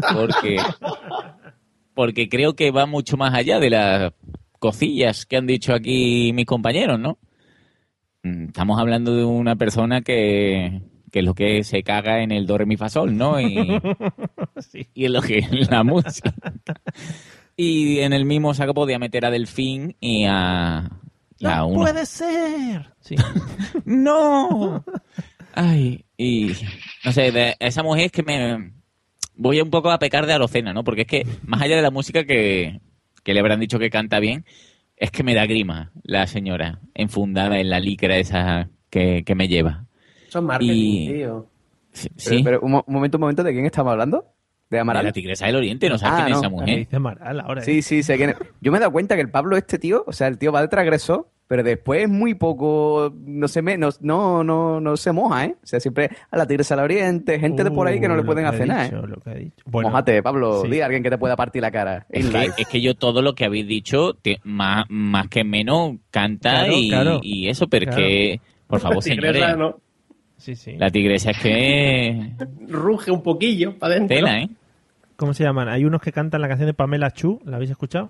Speaker 4: Porque creo que va mucho más allá de las cosillas que han dicho aquí mis compañeros, ¿no? Estamos hablando de una persona que es lo que se caga en el do, re, mi, fa, sol, ¿no?
Speaker 1: Sí.
Speaker 4: Y en lo que es la música. Y en el mismo saco podía meter a Delfín y a...
Speaker 1: ¡No puede ser! Sí.
Speaker 4: ¡No! Ay, y... No sé, de esa mujer es que me... Voy un poco a pecar de alocena, ¿no? Porque es que, más allá de la música que le habrán dicho que canta bien, es que me da grima la señora enfundada en la licra esa que me lleva.
Speaker 2: Son marketing, tío.
Speaker 4: Sí.
Speaker 5: Pero un momento, ¿de quién estamos hablando? ¿De Amaral?
Speaker 4: De la Tigresa del Oriente, ¿no sabes quién es esa mujer?
Speaker 1: Dice Amaral ahora.
Speaker 5: Sí, sé quién es. Yo me he dado cuenta que el Pablo tío, o sea, el tío va de transgresor, pero después muy poco, no se moja, ¿eh? O sea, siempre a la Tigresa del Oriente, gente de por ahí que no le pueden hacer nada, ¿eh?
Speaker 1: Lo que he dicho. Bueno,
Speaker 5: mójate, Pablo,
Speaker 1: sí.
Speaker 5: Di a alguien que te pueda partir la cara.
Speaker 4: Es que yo todo lo que habéis dicho, más que menos, canta y eso, pero es que, por favor, señores...
Speaker 1: Sí.
Speaker 4: La Tigresa es que...
Speaker 2: Ruge un poquillo para adentro.
Speaker 4: Tela, ¿eh?
Speaker 1: ¿Cómo se llaman? Hay unos que cantan la canción de Pamela Chu, ¿la habéis escuchado?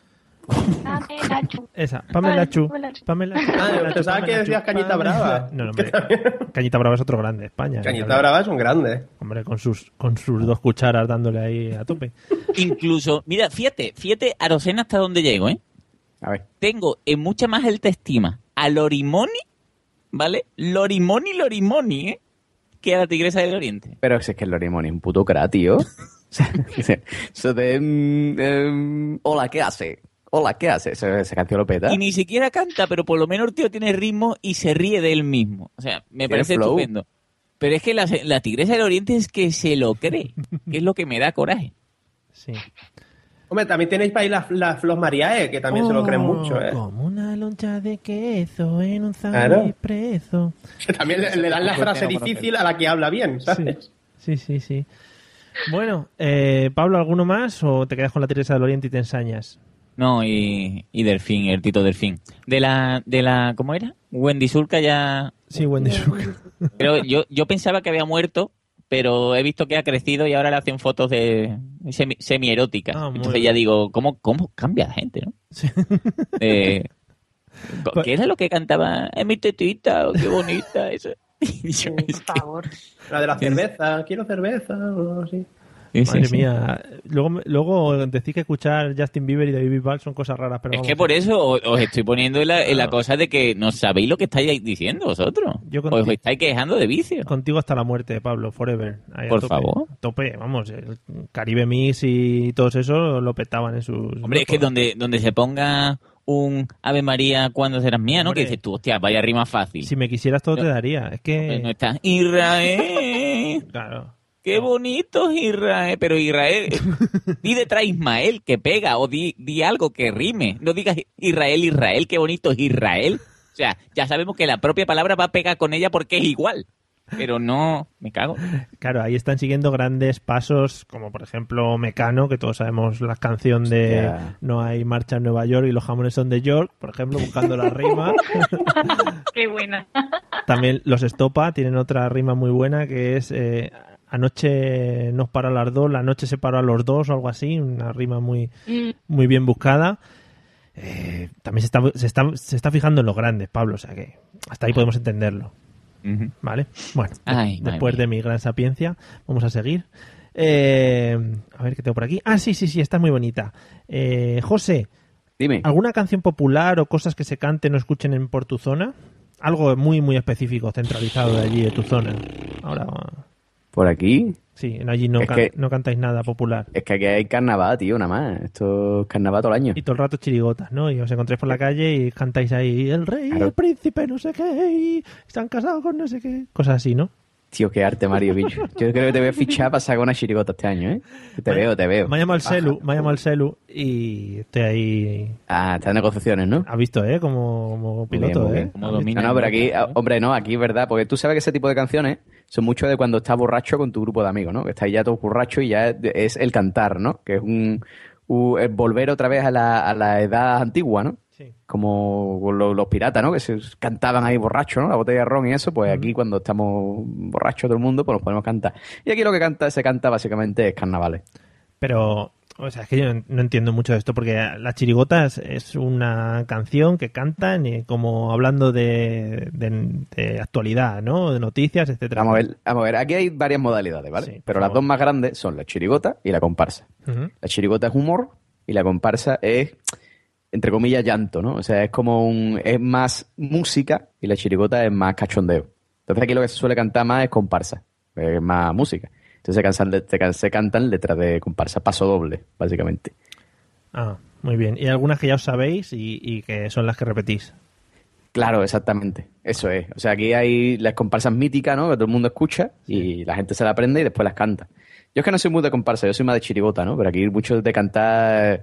Speaker 3: Pamela Chu.
Speaker 1: Esa, Pamela Chu. Pamela Chu.
Speaker 2: Pensaba que decías Cañita Brava.
Speaker 1: No, hombre. Cañita Brava es otro grande de España.
Speaker 2: Cañita Brava es un grande.
Speaker 1: Hombre, con sus 2 cucharas dándole ahí a tope.
Speaker 4: Incluso, mira, fíjate, Arocena hasta dónde llego, ¿eh?
Speaker 5: A ver.
Speaker 4: Tengo en mucha más alta estima a Lorimoni, ¿vale? Lorimoni, ¿eh? Que a la Tigresa del Oriente.
Speaker 5: Pero es que el Lorimoni es un puto crack, tío. Eso de... hola, ¿qué hace? Hola, ¿qué hace? Esa canción lo peta.
Speaker 4: Y ni siquiera canta, pero por lo menos el tío tiene ritmo y se ríe de él mismo. O sea, me parece estupendo. Pero es que la Tigresa del Oriente es que se lo cree, que es lo que me da coraje.
Speaker 1: Sí.
Speaker 2: Hombre, también tenéis para ahí la Flos Mariae, que también se lo creen mucho, ¿eh?
Speaker 1: Como una loncha de queso en un sándwich preso.
Speaker 2: Que también le dan la frase difícil a la que habla bien, ¿sabes?
Speaker 1: Sí. Bueno, Pablo, ¿alguno más o te quedas con la Tigresa del Oriente y te ensañas?
Speaker 4: No, y Delfín, el Tito Delfín. De la ¿cómo era? Wendy Sulca ya...
Speaker 1: Sí, Wendy Sulca.
Speaker 4: Pero yo pensaba que había muerto, pero he visto que ha crecido y ahora le hacen fotos de semi-eróticas. Entonces ya digo, ¿cómo cambia la gente, no? Sí. ¿Qué era lo que cantaba? Es mi tetita, qué bonita, eso.
Speaker 3: Por favor.
Speaker 2: La de la cerveza, quiero cerveza, o así.
Speaker 1: Madre mía. Luego decís que escuchar Justin Bieber y David Bisbal son cosas raras, pero
Speaker 4: es que por eso os estoy poniendo en la cosa de que no sabéis lo que estáis diciendo vosotros. Os estáis quejando de vicio.
Speaker 1: Contigo hasta la muerte, Pablo, forever. Ahí
Speaker 4: por favor.
Speaker 1: Tope, vamos, el Caribe Mix y todos esos lo petaban en sus...
Speaker 4: Hombre, es que donde se ponga un Ave María cuando serás mía, ¿no? Hombre, que dices tú, hostia, vaya rima fácil.
Speaker 1: Si me quisieras todo te daría. Es que...
Speaker 4: No está Israel.
Speaker 1: Claro.
Speaker 4: Qué bonito es Israel, pero Israel, di detrás Ismael que pega o di algo que rime. No digas Israel, qué bonito es Israel. O sea, ya sabemos que la propia palabra va a pegar con ella porque es igual. Pero no, me cago.
Speaker 1: Claro, ahí están siguiendo grandes pasos, como por ejemplo Mecano, que todos sabemos la canción de No hay marcha en Nueva York y los jamones son de York, por ejemplo, buscando la rima.
Speaker 3: Qué buena.
Speaker 1: También los Estopa tienen otra rima muy buena que es... anoche nos paró a las 2, la noche se paró a los 2 o algo así, una rima muy bien buscada. También se está fijando en los grandes, Pablo, o sea que hasta ahí podemos entenderlo. ¿Vale? Bueno, después de mi gran sapiencia, vamos a seguir. A ver qué tengo por aquí. Sí, está muy bonita. José,
Speaker 5: dime.
Speaker 1: ¿Alguna canción popular o cosas que se canten o escuchen por tu zona? Algo muy, muy específico, centralizado de allí, de tu zona. Ahora...
Speaker 5: ¿Por aquí?
Speaker 1: Sí, allí no cantáis nada popular.
Speaker 5: Es que aquí hay carnaval, tío, nada más. Esto es carnaval todo el año.
Speaker 1: Y todo el rato chirigotas, ¿no? Y os encontráis por la calle y cantáis ahí el rey, el príncipe, no sé qué, y se han casado con no sé qué. Cosas así, ¿no?
Speaker 5: Tío, qué arte, Mario, bicho. Yo creo que te voy a fichar para sacar una chirigota este año, ¿eh? Te veo.
Speaker 1: Me ha llamado el celu y estoy ahí...
Speaker 5: Está en negociaciones, ¿no?
Speaker 1: Has visto, como piloto,
Speaker 5: bien. Como domina. No, pero aquí, hombre, no, aquí es verdad, porque tú sabes que ese tipo de canciones son mucho de cuando estás borracho con tu grupo de amigos, ¿no? Que estáis ya todos borrachos y ya es el cantar, ¿no? Que es el volver otra vez a la edad antigua, ¿no? Sí. Como los piratas, ¿no? Que se cantaban ahí borrachos, ¿no? La botella de ron y eso, pues aquí cuando estamos borrachos todo el mundo, pues nos podemos cantar. Y aquí lo que se canta básicamente es carnavales.
Speaker 1: Pero, o sea, es que yo no entiendo mucho de esto, porque Las Chirigotas es una canción que cantan como hablando de actualidad, ¿no? De noticias, etcétera.
Speaker 5: Vamos a ver, aquí hay varias modalidades, ¿vale? Sí, pero las dos más grandes son la chirigota y la comparsa. La chirigota es humor y la comparsa es... entre comillas, llanto, ¿no? O sea, es más música y la chirigota es más cachondeo. Entonces aquí lo que se suele cantar más es comparsa, es más música. Entonces se cantan letras de comparsa, paso doble, básicamente.
Speaker 1: Ah, muy bien. ¿Y algunas que ya os sabéis y que son las que repetís?
Speaker 5: Claro, exactamente. Eso es. O sea, aquí hay las comparsas míticas, ¿no? Que todo el mundo escucha y la gente se la aprende y después las canta. Yo es que no soy muy de comparsa, yo soy más de chirigota, ¿no? Pero aquí mucho de cantar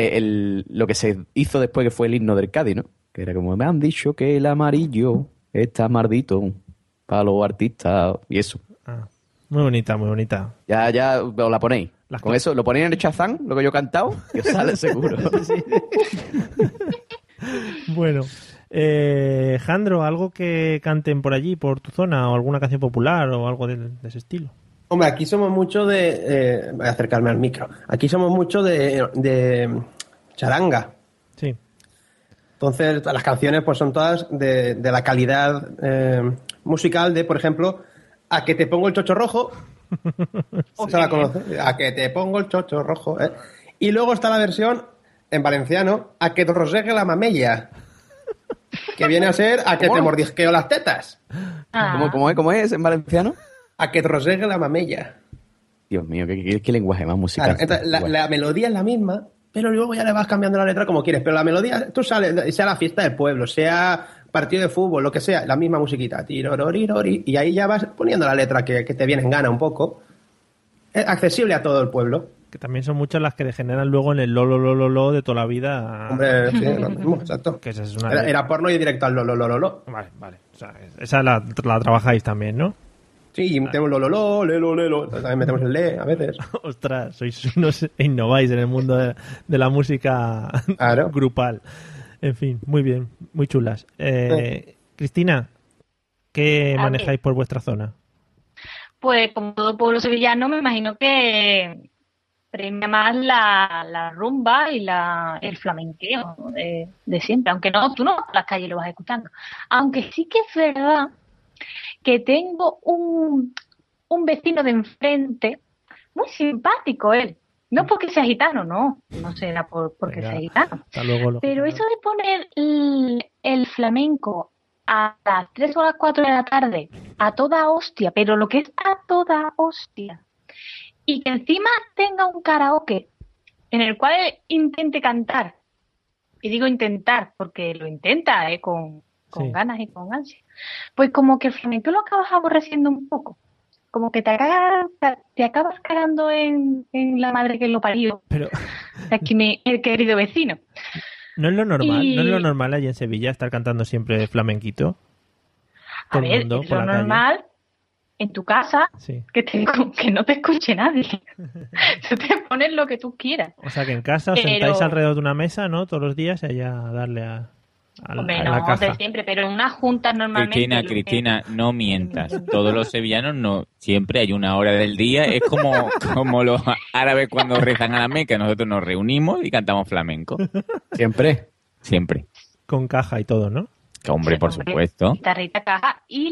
Speaker 5: lo que se hizo después, que fue el himno del Cádiz, ¿no? Que era como, me han dicho que el amarillo está maldito para los artistas y eso.
Speaker 1: Ah, muy bonita, muy bonita.
Speaker 5: Ya os la ponéis. Con eso, lo ponéis en el Shazam, lo que yo he cantado, y os sale seguro.
Speaker 1: Bueno, Jandro, ¿algo que canten por allí, por tu zona, o alguna canción popular o algo de ese estilo?
Speaker 2: Hombre, aquí somos mucho de... voy a acercarme al micro. Aquí somos mucho de charanga.
Speaker 1: Sí.
Speaker 2: Entonces, las canciones pues son todas de la calidad musical de, por ejemplo, A que te pongo el chocho rojo. Sí. ¿Se la conoce? A que te pongo el chocho rojo. Y luego está la versión en valenciano, A que te rosegue la mamella. Que viene a ser A que te mordisqueo las tetas.
Speaker 5: ¿Cómo es en valenciano?
Speaker 2: A que te rosegue la mamella.
Speaker 5: Dios mío, qué lenguaje más musical.
Speaker 2: Claro, entonces, la melodía es la misma, pero luego ya le vas cambiando la letra como quieres. Pero la melodía, tú sales, sea la fiesta del pueblo, sea partido de fútbol, lo que sea, la misma musiquita. Tirorirori, y ahí ya vas poniendo la letra que te viene en gana un poco. Es accesible a todo el pueblo.
Speaker 1: Que también son muchas las que degeneran luego en el lo de toda la vida.
Speaker 2: Hombre, sí, lo mismo, exacto.
Speaker 1: Que esa es una
Speaker 2: era porno y directo al lo.
Speaker 1: Vale. O sea, esa la trabajáis también, ¿no?
Speaker 2: Sí, y metemos lelo. También metemos el le a veces.
Speaker 1: Ostras, sois unos innováis en el mundo de la música grupal. En fin, muy bien, muy chulas. Cristina, ¿qué manejáis por vuestra zona?
Speaker 3: Pues como todo pueblo sevillano, me imagino que premia más la rumba y el flamenqueo de siempre. Aunque tú no por las calles lo vas escuchando. Aunque sí que es verdad que tengo un vecino de enfrente, muy simpático él. No porque sea gitano, no será porque sea gitano. Pero eso de poner el flamenco a las 3 o las 4 de la tarde, a toda hostia, pero lo que es a toda hostia, y que encima tenga un karaoke en el cual intente cantar, y digo intentar porque lo intenta con ganas y con ansia, pues como que el flamenco lo acabas aborreciendo un poco. Como que te acabas cagando en la madre que lo parió.
Speaker 1: Pero
Speaker 3: aquí el querido vecino.
Speaker 1: ¿No es lo normal allí en Sevilla estar cantando siempre flamenquito?
Speaker 3: A ver, es lo normal en tu casa, sí, que no te escuche nadie. Tú te pones lo que tú quieras.
Speaker 1: O sea que en casa os sentáis alrededor de una mesa, ¿no? Todos los días y allá a darle a la caja.
Speaker 3: De siempre, pero en una junta normalmente...
Speaker 4: Cristina, no mientas. Todos los sevillanos no. Siempre hay una hora del día. Es como los árabes cuando rezan a la Meca. Nosotros nos reunimos y cantamos flamenco.
Speaker 5: ¿Siempre?
Speaker 4: Siempre.
Speaker 1: Con caja y todo, ¿no?
Speaker 4: Hombre, sí, por supuesto.
Speaker 3: Guitarrita, caja y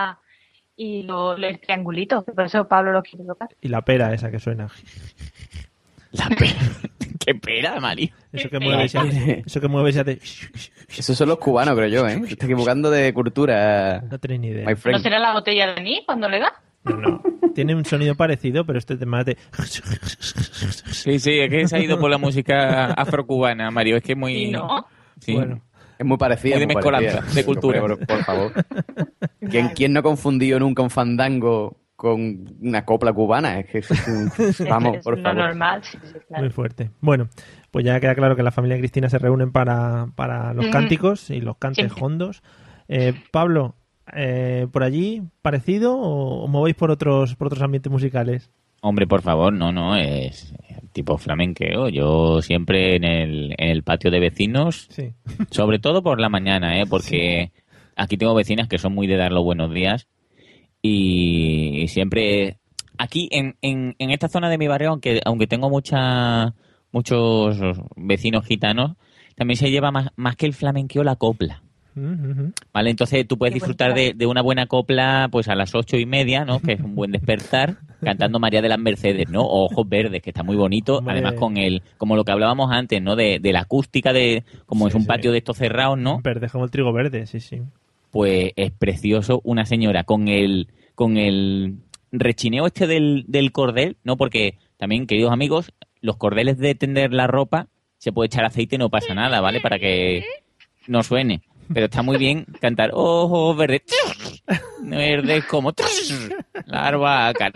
Speaker 3: los triangulitos. Por eso Pablo lo quiere tocar.
Speaker 1: Y la pera esa que suena.
Speaker 4: La pera. ¿Qué pera, Mari?
Speaker 1: Eso que mueve y hace...
Speaker 5: Esos son los cubanos, creo yo, ¿eh? Te estás equivocando de cultura.
Speaker 1: No tenés ni idea.
Speaker 3: ¿No será la botella de anís cuando le da?
Speaker 1: No. Tiene un sonido parecido, pero este tema de...
Speaker 4: Sí, es que se ha ido por la música afrocubana, Mario. Es que es muy...
Speaker 3: ¿Y no?
Speaker 4: Sí.
Speaker 1: Bueno.
Speaker 5: Es muy parecida.
Speaker 4: Muy de mezcolanza, de cultura.
Speaker 5: Por favor. ¿Quién no ha confundido nunca un fandango con una copla cubana? Es que vamos, por favor.
Speaker 3: Lo normal, sí, claro.
Speaker 1: Muy fuerte. Bueno, pues ya queda claro que la familia Cristina se reúnen para los cánticos y los cantes hondos. Pablo, ¿por allí parecido o movéis por otros ambientes musicales?
Speaker 4: Hombre, por favor, no, es tipo flamenqueo. Yo siempre en el patio de vecinos, sí. Sobre todo por la mañana, porque sí. Aquí tengo vecinas que son muy de dar los buenos días y siempre aquí en esta zona de mi barrio, aunque tengo muchos vecinos gitanos, también se lleva más que el flamenqueo la copla. Vale, entonces tú puedes disfrutar de una buena copla pues a las 8:30, ¿no? Que es un buen despertar, cantando María de las Mercedes, ¿no? O Ojos Verdes, que está muy bonito. Hombre. Además con como lo que hablábamos antes, ¿no? De la acústica como es un patio de estos cerrados, ¿no?
Speaker 1: Verde, como el trigo verde, sí.
Speaker 4: Pues es precioso una señora con el rechineo del cordel, ¿no? Porque también, queridos amigos, los cordeles de tender la ropa se puede echar aceite y no pasa nada, ¿vale? Para que no suene. Pero está muy bien cantar ojos verdes, verdes como la albahaca.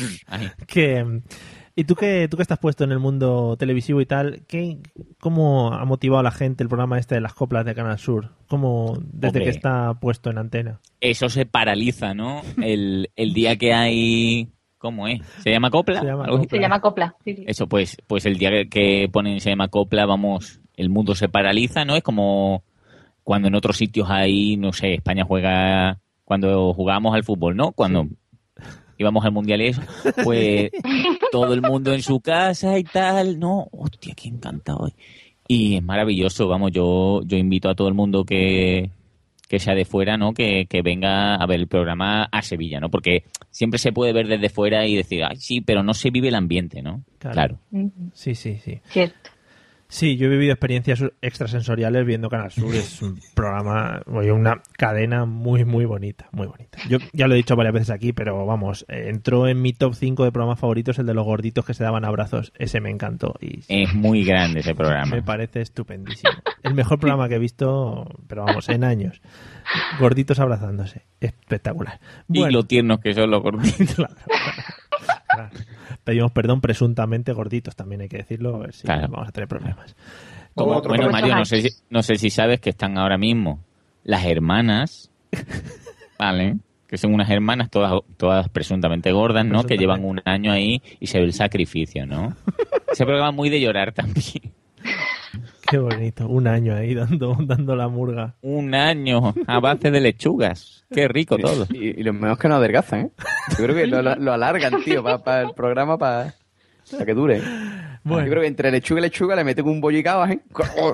Speaker 1: ¿Y tú que estás puesto en el mundo televisivo y tal, cómo ha motivado a la gente el programa de las coplas de Canal Sur? ¿Cómo desde que está puesto en antena?
Speaker 4: Eso se paraliza, ¿no? El día que hay... ¿Cómo es? ¿Se llama copla?
Speaker 3: Se llama copla. Sí.
Speaker 4: Eso, pues el día que ponen se llama copla, vamos, el mundo se paraliza, ¿no? Es como... Cuando en otros sitios hay, no sé, España juega... Cuando jugábamos al fútbol, ¿no? Cuando íbamos al mundial y eso, pues todo el mundo en su casa y tal, no, hostia, qué encantado. Y es maravilloso, vamos, yo invito a todo el mundo que sea de fuera, ¿no? Que venga a ver el programa a Sevilla, ¿no? Porque siempre se puede ver desde fuera y decir, ay, sí, pero no se vive el ambiente, ¿no?
Speaker 1: Claro. Sí.
Speaker 3: Cierto.
Speaker 1: Sí, yo he vivido experiencias extrasensoriales viendo Canal Sur. Es un programa, una cadena muy, muy bonita, muy bonita. Yo ya lo he dicho varias veces aquí, pero vamos, entró en mi top 5 de programas favoritos el de los gorditos que se daban abrazos. Ese me encantó.
Speaker 4: Es muy grande ese programa.
Speaker 1: Me parece estupendísimo. El mejor programa que he visto, pero vamos, en años. Gorditos abrazándose. Espectacular.
Speaker 4: Bueno, y lo tiernos que son los gorditos.
Speaker 1: Claro. Pedimos perdón presuntamente gorditos, también hay que decirlo, a ver si vamos a tener problemas.
Speaker 4: Bueno, Mario, no sé si sabes que están ahora mismo las hermanas, ¿vale? Que son unas hermanas todas presuntamente gordas, ¿no? Que llevan un año ahí y se ve el sacrificio, ¿no? Ese programa muy de llorar también.
Speaker 1: Qué bonito, un año ahí dando la murga.
Speaker 4: Un año a base de lechugas. Qué rico todo.
Speaker 5: Y lo mejor es que no adelgazan, ¿eh? Yo creo que lo alargan, tío, para el programa, para que dure. Bueno. Yo creo que entre lechuga y lechuga le meten un bollicao, ¿eh?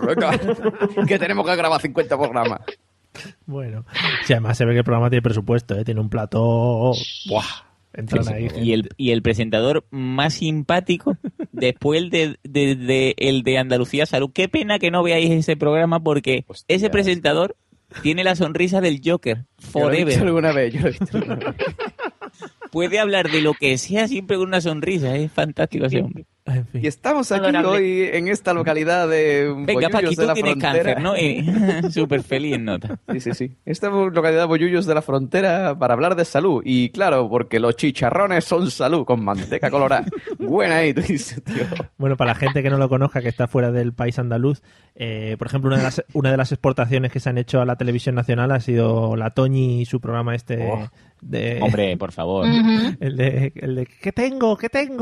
Speaker 5: Que tenemos que grabar 50 programas.
Speaker 1: Bueno, sí, además se ve que el programa tiene presupuesto, ¿eh? Tiene un plató... ¡Buah! Entran ahí.
Speaker 4: Y el presentador más simpático después el de Andalucía Salud. Qué pena que no veáis ese programa porque ese presentador tiene la sonrisa del Joker forever.
Speaker 5: Yo lo he visto alguna vez.
Speaker 4: Puede hablar de lo que sea siempre con una sonrisa. Es fantástico ese hombre.
Speaker 5: En fin. Y estamos aquí hoy en esta localidad de
Speaker 4: Venga, Paqui, tú tienes
Speaker 5: frontera.
Speaker 4: Cáncer, ¿no? Súper feliz en nota.
Speaker 5: Sí. Esta localidad de Bollullos de la Frontera para hablar de salud. Y claro, porque los chicharrones son salud, con manteca colorada. Buena ahí, tú dices, tío.
Speaker 1: Bueno, para la gente que no lo conozca, que está fuera del país andaluz, por ejemplo, una de las exportaciones que se han hecho a la televisión nacional ha sido La Toñi y su programa
Speaker 4: Hombre, por favor.
Speaker 1: El de ¿qué tengo?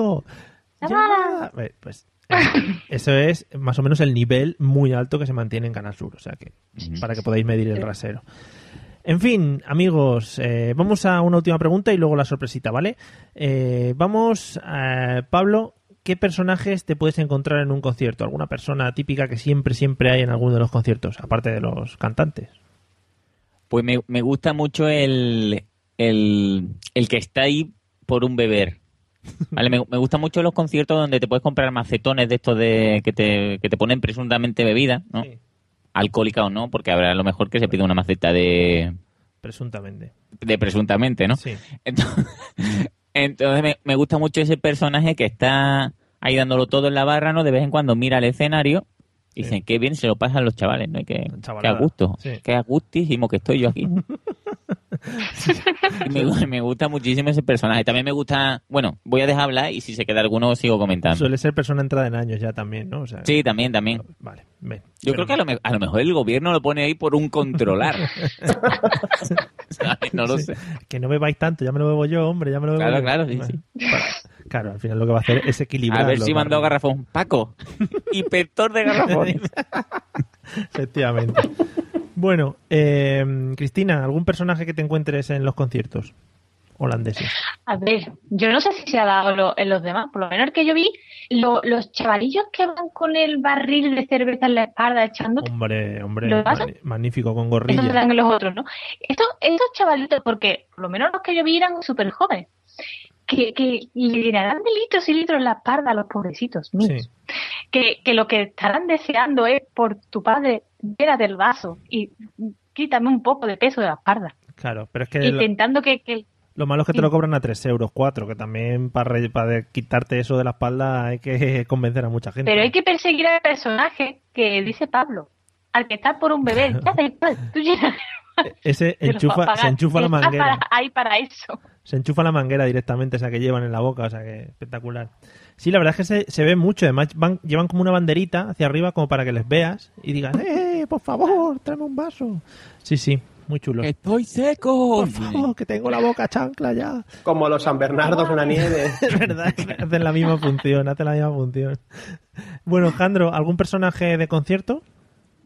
Speaker 1: Pues eso es más o menos el nivel muy alto que se mantiene en Canal Sur, o sea que para que podáis medir el rasero. En fin, amigos, vamos a una última pregunta y luego la sorpresita, ¿vale? Vamos, Pablo, ¿qué personajes te puedes encontrar en un concierto? ¿Alguna persona típica que siempre hay en alguno de los conciertos, aparte de los cantantes?
Speaker 4: Pues me gusta mucho el que está ahí por un beber. Vale, me gustan mucho los conciertos donde te puedes comprar macetones de estos que te ponen presuntamente bebida, ¿no? Sí. Alcohólica o no, porque habrá a lo mejor que se pide una maceta de...
Speaker 1: Presuntamente.
Speaker 4: De presuntamente, ¿no?
Speaker 1: Sí.
Speaker 4: Entonces me gusta mucho ese personaje que está ahí dándolo todo en la barra, ¿no? De vez en cuando mira el escenario y dicen, qué bien se lo pasan los chavales, ¿no? Qué a gusto, qué a gustísimo que estoy yo aquí. Me gusta muchísimo ese personaje. También me gusta... Bueno, voy a dejar hablar y si se queda alguno sigo comentando.
Speaker 1: Suele ser persona entrada en años ya también, ¿no? O sea,
Speaker 4: sí, también.
Speaker 1: Vale, ven.
Speaker 4: Yo creo que a lo mejor el gobierno lo pone ahí por un controlar. No lo sé.
Speaker 1: Que no bebáis tanto, ya me lo bebo yo, hombre, ya me lo bebo yo.
Speaker 4: Claro, sí.
Speaker 1: Claro, al final lo que va a hacer es equilibrar.
Speaker 4: A ver si mandó garrafón. Paco, inspector de garrafones.
Speaker 1: Efectivamente. Bueno, Cristina, ¿algún personaje que te encuentres en los conciertos holandeses?
Speaker 3: A ver, yo no sé si se ha dado en los demás, por lo menos el que yo vi, los chavalillos que van con el barril de cerveza en la espalda echando.
Speaker 1: Hombre, magnífico, con gorrilla.
Speaker 3: Eso dan los otros, ¿no? Estos chavalitos, porque por lo menos los que yo vi eran súper jóvenes, que le llenarán de litros y litros la espalda a los pobrecitos míos. Sí. Que lo que estarán deseando es por tu padre, llénate el vaso y quítame un poco de peso de la espalda.
Speaker 1: Claro, pero es que...
Speaker 3: Intentando que
Speaker 1: lo malo es que te lo cobran a 3 euros, 4, que también para quitarte eso de la espalda hay que convencer a mucha gente.
Speaker 3: Pero hay que perseguir al personaje que dice Pablo, al que está por un bebé. Ya da igual, tú llenas...
Speaker 1: Ese se enchufa la manguera.
Speaker 3: Hay para eso.
Speaker 1: Se enchufa la manguera directamente, esa que llevan en la boca, o sea que espectacular. Sí, la verdad es que se ve mucho, además llevan como una banderita hacia arriba como para que les veas y digan, por favor, tráeme un vaso. Sí, muy chulo.
Speaker 4: ¡Estoy seco!
Speaker 1: Por favor, que tengo la boca chancla ya.
Speaker 2: Como los San Bernardos en la nieve.
Speaker 1: Es verdad, que hacen la misma función. Bueno, Jandro, ¿algún personaje de concierto?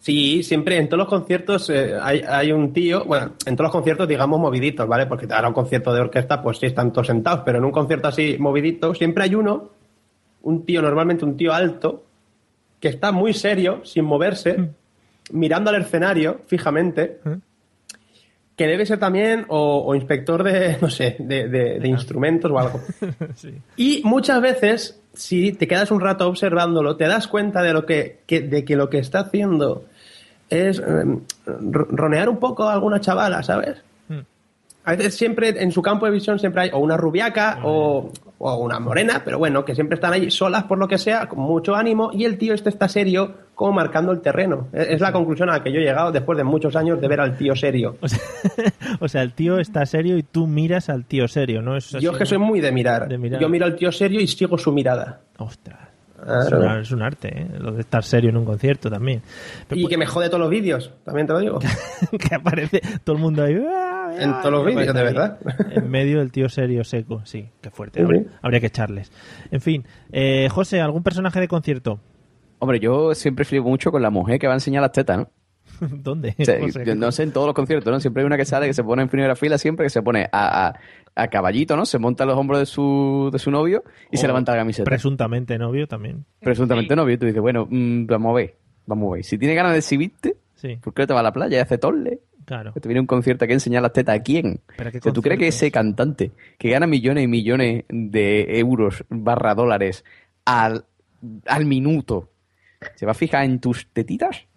Speaker 2: Sí, siempre en todos los conciertos hay un tío, bueno, en todos los conciertos digamos moviditos, ¿vale? Porque ahora un concierto de orquesta pues sí están todos sentados, pero en un concierto así movidito siempre hay normalmente un tío alto, que está muy serio, sin moverse, mirando al escenario fijamente, que debe ser también o inspector de, no sé, de instrumentos o algo. Sí. Y muchas veces, si te quedas un rato observándolo, te das cuenta de que lo que está haciendo es ronear un poco a alguna chavala, ¿sabes? A veces siempre en su campo de visión siempre hay o una rubiaca o una morena, pero bueno, que siempre están ahí solas por lo que sea, con mucho ánimo, y el tío está serio, como marcando el terreno. Es la conclusión a la que yo he llegado después de muchos años de ver al tío serio.
Speaker 1: O sea, el tío está serio y tú miras al tío serio, ¿no? Eso
Speaker 2: yo es que soy muy de mirar. Yo miro al tío serio y sigo su mirada.
Speaker 1: Ostras. Es un arte, ¿eh? Lo de estar serio en un concierto también.
Speaker 2: Pero, y que me jode todos los vídeos, también te lo digo.
Speaker 1: Que aparece todo el mundo ahí.
Speaker 2: En todos los vídeos, de verdad.
Speaker 1: En medio del tío serio seco, sí, qué fuerte. Habría que echarles. En fin, José, ¿algún personaje de concierto?
Speaker 5: Hombre, yo siempre flipo mucho con la mujer que va a enseñar las tetas, ¿no?
Speaker 1: ¿Dónde?
Speaker 5: O sea, yo no sé, en todos los conciertos, ¿no? Siempre hay una que sale que se pone en primera fila, siempre que se pone a caballito, ¿no? Se monta a los hombros de su novio y se levanta la camiseta.
Speaker 1: Presuntamente novio también.
Speaker 5: Presuntamente novio. Y tú dices, bueno, vamos a ver. Si tiene ganas de exhibirte, ¿por qué no te vas a la playa y hace torle?
Speaker 1: Claro.
Speaker 5: Que te viene un concierto aquí a enseñar las tetas a quién. ¿Tú crees que ese cantante que gana millones y millones de euros /dólares al minuto se va a fijar en tus tetitas?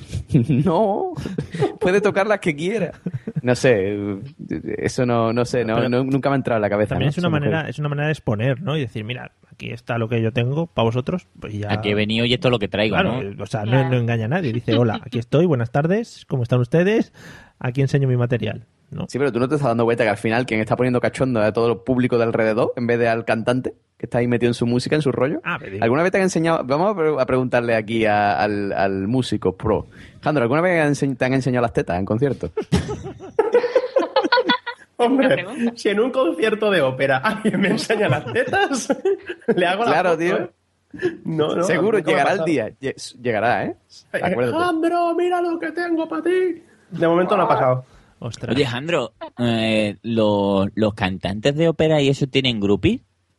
Speaker 5: No, puede tocar las que quiera. No sé, eso no sé, nunca me ha entrado en la cabeza.
Speaker 1: También
Speaker 5: ¿no?
Speaker 1: es una manera de exponer, ¿no? Y decir, mira, aquí está lo que yo tengo para vosotros. Pues ya...
Speaker 4: Aquí he venido y esto es lo que traigo,
Speaker 1: claro,
Speaker 4: ¿no?
Speaker 1: O sea, no engaña a nadie. Dice, hola, aquí estoy, buenas tardes, ¿cómo están ustedes? Aquí enseño mi material, ¿no?
Speaker 5: Sí, pero tú no te estás dando cuenta que al final quien está poniendo cachondo a todo el público de alrededor en vez de al cantante que está ahí metido en su música, en su rollo. ¿Alguna vez te han enseñado? Vamos a preguntarle aquí al músico pro. Jandro, ¿alguna vez te han enseñado las tetas en concierto?
Speaker 2: Hombre, si en un concierto de ópera alguien me enseña las tetas, le hago la
Speaker 5: Claro,
Speaker 2: foto,
Speaker 5: tío.
Speaker 2: ¿eh? No,
Speaker 5: seguro llegará el día. Llegará, ¿eh? Acuérdate.
Speaker 2: Jandro, mira lo que tengo para ti. De momento no ha pasado.
Speaker 1: Ostras.
Speaker 4: Oye, Jandro, ¿los cantantes de ópera y eso tienen groupies?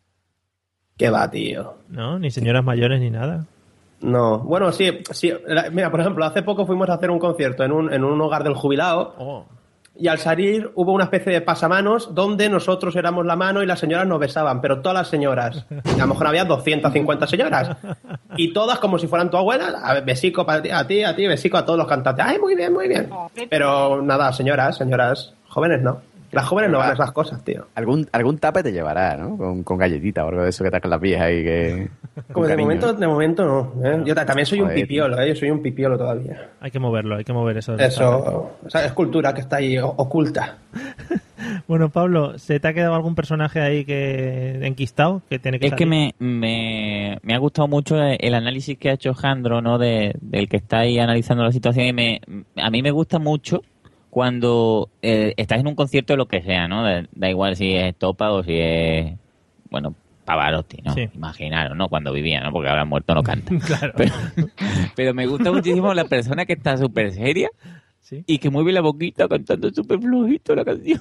Speaker 2: ¿Qué va, tío?
Speaker 1: No, ni señoras mayores ni nada.
Speaker 2: No, bueno, sí. Mira, por ejemplo, hace poco fuimos a hacer un concierto en un hogar del jubilado y al salir hubo una especie de pasamanos donde nosotros éramos la mano y las señoras nos besaban, pero todas las señoras. A lo mejor había 250 señoras y todas como si fueran tu abuela. Besico para ti, besico a todos los cantantes. ¡Ay, muy bien, muy bien! Pero nada, señoras, jóvenes no. Las jóvenes no van a esas cosas, tío.
Speaker 5: Algún tape te llevará, ¿no? Con galletita o algo de eso que te hacen las viejas y que...
Speaker 2: Como de momento no. Yo también soy un pipiolo, yo soy un pipiolo todavía.
Speaker 1: Hay que moverlo, hay que mover eso.
Speaker 2: Eso, o sea, es cultura que está ahí oculta.
Speaker 1: Bueno, Pablo, ¿se te ha quedado algún personaje ahí que enquistado? Que tiene que salir?
Speaker 4: Que me ha gustado mucho el análisis que ha hecho Jandro, ¿no? Del que está ahí analizando la situación y a mí me gusta mucho cuando estás en un concierto de lo que sea, ¿no? Da igual si es Topa o si es, bueno, Pavarotti, ¿no? Sí. Imaginaros, ¿no? Cuando vivía, ¿no? Porque ahora muerto no canta.
Speaker 1: Claro.
Speaker 4: Pero me gusta muchísimo la persona que está súper seria, ¿sí? Y que mueve la boquita cantando súper flojito la canción.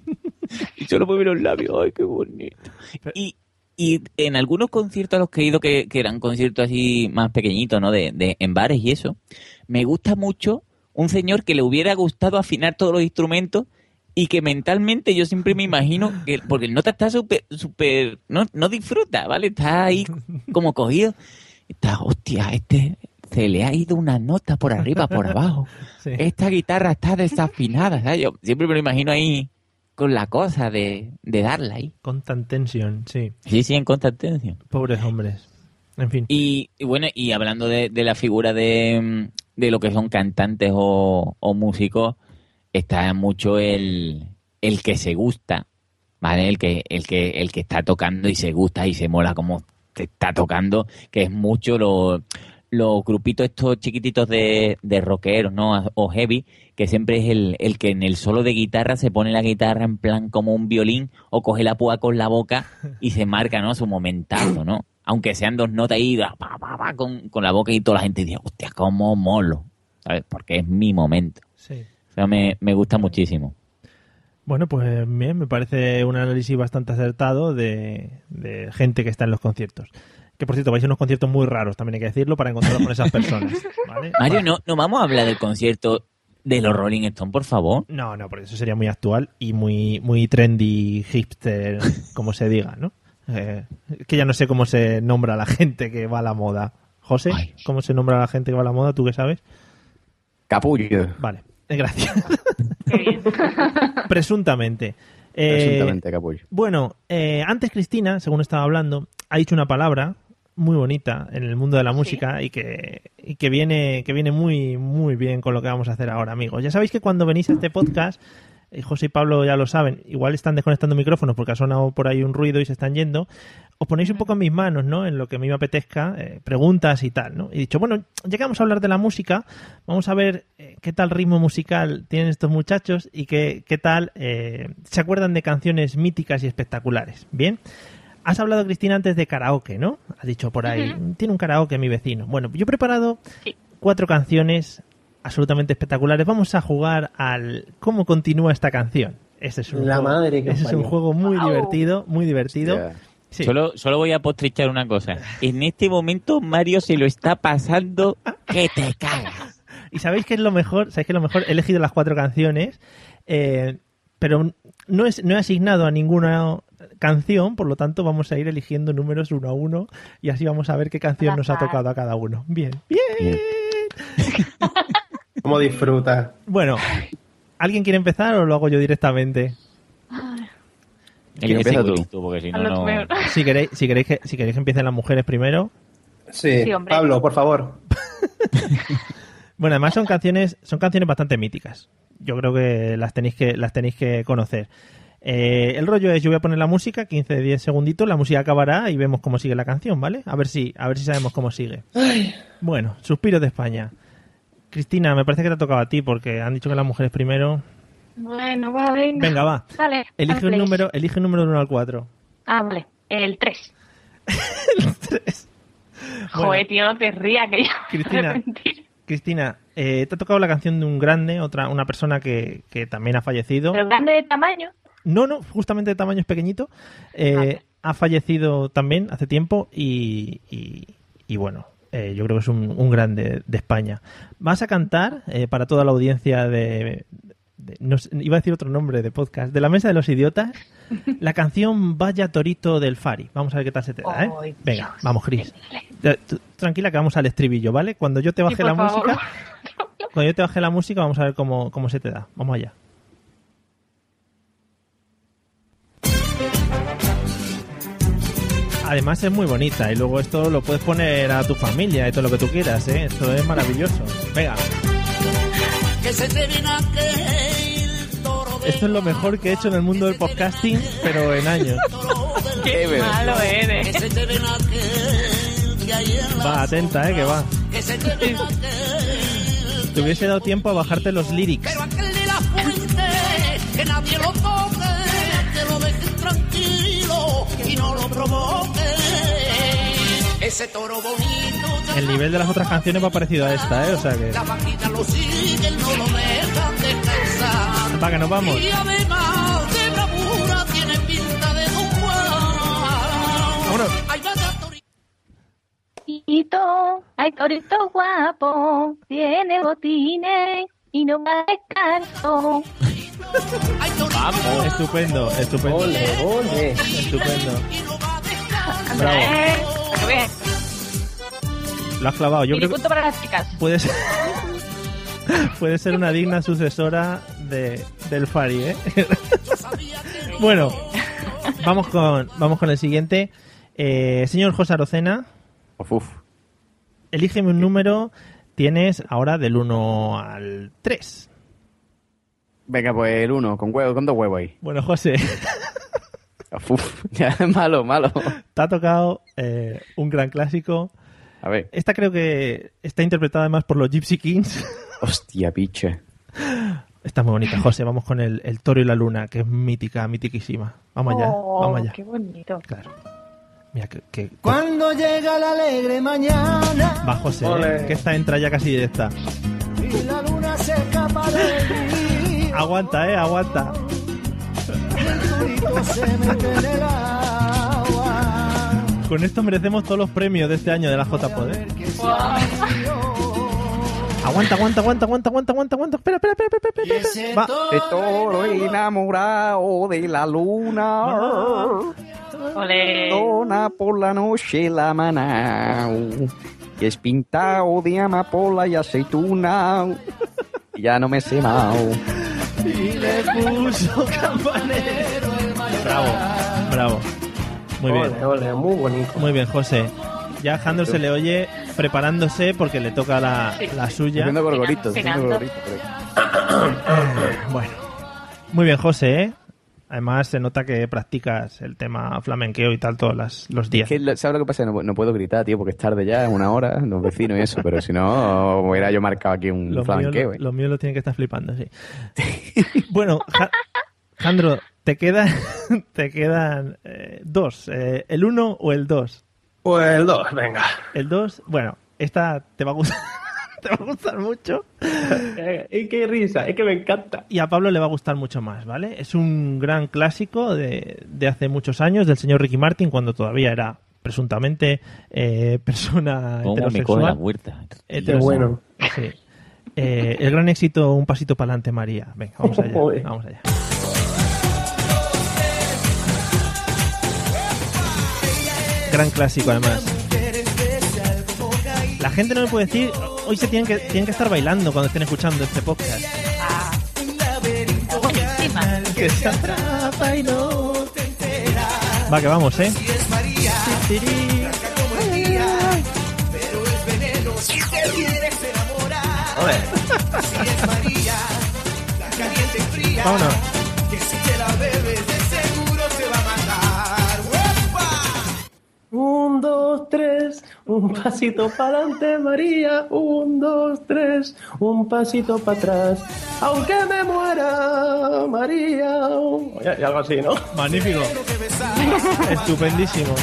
Speaker 4: Y solo mueve los labios. ¡Ay, qué bonito! Y en algunos conciertos a los que he ido, que eran conciertos así más pequeñitos, ¿no? En bares y eso, me gusta mucho un señor que le hubiera gustado afinar todos los instrumentos y que mentalmente yo siempre me imagino que, porque el nota está súper, no disfruta, ¿vale? Está ahí como cogido. Está, hostia, se le ha ido una nota por arriba, por abajo. Sí. Esta guitarra está desafinada, ¿sabes? Yo siempre me lo imagino ahí con la cosa de darla ahí.
Speaker 1: Constant tension, sí.
Speaker 4: Sí, en constant tension.
Speaker 1: Pobres hombres. En fin.
Speaker 4: Y bueno, y hablando de la figura de lo que son cantantes o músicos, está mucho el que se gusta, ¿vale? El que está tocando y se gusta y se mola como te está tocando, que es mucho los grupitos estos chiquititos de rockeros, ¿no? O heavy, que siempre es el que en el solo de guitarra se pone la guitarra en plan como un violín o coge la púa con la boca y se marca, ¿no? Su momentazo, ¿no? Aunque sean dos notas ahí con la boca y toda la gente dice, hostia, cómo molo. ¿sabes? Porque es mi momento.
Speaker 1: Sí.
Speaker 4: O sea, me gusta muchísimo.
Speaker 1: Bueno, pues bien, me parece un análisis bastante acertado de gente que está en los conciertos. Que, por cierto, vais a unos conciertos muy raros, también hay que decirlo, para encontraros con esas personas, ¿vale?
Speaker 4: Mario, no vamos a hablar del concierto de los Rolling Stones, por favor.
Speaker 1: No, porque eso sería muy actual y muy trendy, hipster, como se diga, ¿no? Que ya no sé cómo se nombra a la gente que va a la moda. José, ¿cómo se nombra a la gente que va a la moda? ¿Tú qué sabes?
Speaker 5: Capullo.
Speaker 1: Vale, gracias. Presuntamente.
Speaker 5: Presuntamente capullo.
Speaker 1: Bueno, antes Cristina, según estaba hablando, ha dicho una palabra muy bonita en el mundo de la música y que viene muy muy bien con lo que vamos a hacer ahora, amigos. Ya sabéis que cuando venís a este podcast, José y Pablo ya lo saben, igual están desconectando micrófonos porque ha sonado por ahí un ruido y se están yendo, os ponéis un poco en mis manos, ¿no? En lo que a mí me apetezca, preguntas y tal, ¿no? Y he dicho, bueno, ya que vamos a hablar de la música, vamos a ver qué tal ritmo musical tienen estos muchachos y qué tal se acuerdan de canciones míticas y espectaculares. Bien. Has hablado, Cristina, antes de karaoke, ¿no? Has dicho por ahí, tiene un karaoke mi vecino. Bueno, yo he preparado 4 canciones absolutamente espectaculares. Vamos a jugar al cómo continúa esta canción. Ese es un juego muy divertido, muy divertido.
Speaker 5: Yeah.
Speaker 1: Sí.
Speaker 4: Solo voy a postrichar una cosa. En este momento Mario se lo está pasando que te cagas.
Speaker 1: ¿Y sabéis qué es lo mejor? ¿Sabéis qué es lo mejor? He elegido las 4 canciones, pero no he asignado a ninguna canción, por lo tanto vamos a ir eligiendo números 1 a 1 y así vamos a ver qué canción nos ha tocado a cada uno. Bien.
Speaker 2: ¿Cómo disfruta?
Speaker 1: Bueno, ¿alguien quiere empezar o lo hago yo directamente?
Speaker 4: Empieza tú, porque si no...
Speaker 1: Si queréis que empiecen las mujeres primero.
Speaker 2: Sí, Pablo, por favor.
Speaker 1: Bueno, además son canciones bastante míticas. Yo creo que las tenéis que conocer. El rollo es, yo voy a poner la música, 15-10 segunditos, la música acabará y vemos cómo sigue la canción, ¿vale? A ver si sabemos cómo sigue.
Speaker 2: Ay.
Speaker 1: Bueno, Suspiros de España. Cristina, me parece que te ha tocado a ti porque han dicho que las mujeres primero.
Speaker 3: Bueno, va, venga.
Speaker 1: Venga, va.
Speaker 3: Vale.
Speaker 1: Elige un número del 1 al 4.
Speaker 3: Ah, vale. El 3.
Speaker 1: El 3.
Speaker 3: Joder, bueno, tío, no te rías, que ya
Speaker 1: Cristina, te ha tocado la canción de un grande, una persona que también ha fallecido.
Speaker 3: ¿Pero grande de tamaño?
Speaker 1: No, justamente de tamaño es pequeñito. Ha fallecido también hace tiempo y bueno, yo creo que es un grande de España. Vas a cantar para toda la audiencia no, iba a decir otro nombre de podcast, de la Mesa de los Idiotas, la canción Vaya Torito del Fari. Vamos a ver qué tal se te da, ¿eh? Venga, vamos, Cris. Tranquila que vamos al estribillo, ¿vale? Cuando yo te baje la música, vamos a ver cómo se te da. Vamos allá. Además es muy bonita y luego esto lo puedes poner a tu familia y todo lo que tú quieras, ¿eh? Esto es maravilloso. Venga. Esto es lo mejor que he hecho en el mundo del podcasting, pero en años.
Speaker 3: ¡Qué malo eres!
Speaker 1: Va, atenta, que va. Te hubiese dado tiempo a bajarte los lyrics.
Speaker 8: Pero aquel de la fuente, que nadie lo toque, que lo dejen tranquilo y no lo provoque. Ese toro bonito.
Speaker 1: El nivel de las otras canciones va parecido a esta, o sea que...
Speaker 8: La vaquita lo sigue, no lo dejan descansar.
Speaker 1: Va, que nos vamos.
Speaker 8: Y además de bravura tiene pinta de Don Juan.
Speaker 1: Vámonos.
Speaker 8: Ay, vaya
Speaker 3: torito, ay, torito guapo, tiene botines y no va descalzo.
Speaker 1: Vamos. Estupendo.
Speaker 2: Ole.
Speaker 1: Estupendo. Bravo. Lo has clavado. Yo creo que
Speaker 3: para las chicas.
Speaker 1: puede ser una digna sucesora del Fari, ¿eh? Bueno, vamos con el siguiente. Señor José Arocena. Elígeme un número. Tienes ahora del 1 al 3.
Speaker 5: Venga, pues el 1, con 2 huevos ahí.
Speaker 1: Bueno, José.
Speaker 5: Ya es malo.
Speaker 1: Te ha tocado un gran clásico.
Speaker 5: A ver.
Speaker 1: Esta creo que está interpretada además por los Gypsy Kings.
Speaker 5: Hostia, piche.
Speaker 1: Está muy bonita, José. Vamos con el Toro y la Luna, que es mitiquísima. Vamos allá.
Speaker 3: Qué bonito.
Speaker 1: Claro. Mira, que...
Speaker 7: Cuando llega la alegre mañana.
Speaker 1: Va, José, que esta entra ya casi directa.
Speaker 7: y la luna se escapa de mí.
Speaker 1: Aguanta.
Speaker 7: Y el turito se mete en el agua.
Speaker 1: Con esto merecemos todos los premios de este año de la JPod. Aguanta. Espera. Va.
Speaker 5: Estoy enamorado de la luna.
Speaker 3: Olé.
Speaker 5: Dona por la noche la maná. Y es pintado de amapola y aceituna. Y ya no me sé más.
Speaker 1: Y le puso campanero. Bravo. Muy bien.
Speaker 2: Ole, muy bonito.
Speaker 1: Muy bien, José. Ya a Jandro se le oye preparándose porque le toca la suya.
Speaker 5: Haciendo gorgoritos.
Speaker 1: Bueno. Muy bien, José, ¿eh? Además se nota que practicas el tema flamenqueo y tal todos los días.
Speaker 5: Es que, ¿sabes lo que pasa? No puedo gritar, tío, porque es tarde ya, es 1 hora, los vecinos y eso, pero si no, hubiera yo marcado aquí un flamenqueo.
Speaker 1: Los míos lo tienen que estar flipando, sí. Bueno, Jandro, te quedan 2. ¿El 1 o el 2?
Speaker 2: Pues el 2, venga.
Speaker 1: El 2, bueno, esta te va a gustar. Te va a gustar mucho.
Speaker 2: Qué risa, es que me encanta.
Speaker 1: Y a Pablo le va a gustar mucho más, ¿vale? Es un gran clásico de hace muchos años del señor Ricky Martin, cuando todavía era presuntamente persona heterosexual.
Speaker 4: Me coge la huerta.
Speaker 2: Qué bueno.
Speaker 1: Sí. El gran éxito, Un pasito para adelante, María. Venga, vamos allá. Vamos allá. Gran clásico, además. La gente no me puede decir, hoy tienen que estar bailando cuando estén escuchando este podcast. Que se atrapa y no te enteras. Va, que vamos, ¿eh?
Speaker 7: Pero es veneno si te quieres enamorar. Si es María, la caliente y fría.
Speaker 1: Vámonos.
Speaker 7: Que si te la bebes de seguro te va a matar. ¡Uepa!
Speaker 2: 1, 2, 3, un pasito para adelante, María. 1, 2, 3, un pasito para atrás. Aunque me muera, María. Y algo así, ¿no?
Speaker 1: Magnífico. Estupendísimo.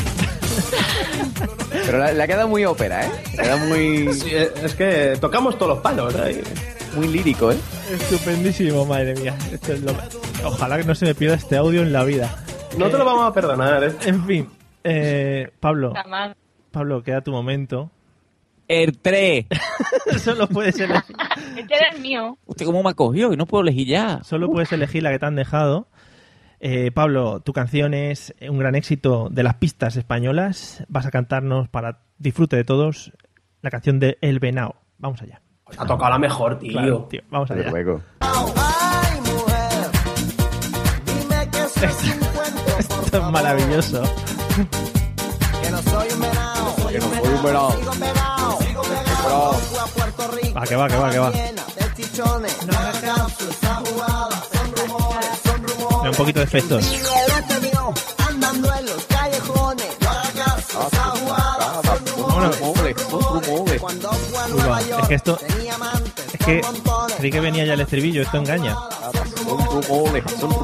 Speaker 5: Pero le ha quedado muy ópera, ¿eh? Le ha quedado muy...
Speaker 2: Sí, es que tocamos todos los palos, ¿eh?
Speaker 5: Muy lírico, ¿eh?
Speaker 1: Estupendísimo, madre mía. Esto es ojalá que no se me pierda este audio en la vida.
Speaker 2: No te lo vamos a perdonar, ¿eh?
Speaker 1: En fin. Pablo, queda tu momento.
Speaker 4: El 3.
Speaker 1: Solo puedes elegir.
Speaker 3: Este era el mío.
Speaker 4: ¿Usted cómo me ha cogido? Que no puedo elegir ya.
Speaker 1: Solo puedes elegir la que te han dejado. Pablo, tu canción es un gran éxito de las pistas españolas. Vas a cantarnos para disfrute de todos la canción de El Venao. Vamos allá.
Speaker 2: Ha tocado la mejor, tío.
Speaker 1: Claro, tío. Vamos allá.
Speaker 5: Luego.
Speaker 7: Ay, mujer, dime que soy 50%.
Speaker 1: Esto es maravilloso.
Speaker 7: Que no soy un venado.
Speaker 5: Que no soy un venado.
Speaker 7: Sigo pegado. A Puerto Rico.
Speaker 1: Va, que va.
Speaker 7: Llena de chichones. No hagas caso, esa jugada. Son rumores.
Speaker 1: Un poquito de efectos.
Speaker 7: Andando en los callejones. No hagas caso, esa jugada. Son rumores. Cuando fue a Nueva York,
Speaker 1: es que esto...
Speaker 7: tenía amantes.
Speaker 1: Es que creí que venía ya el estribillo. Esto engaña.
Speaker 5: Son rumores.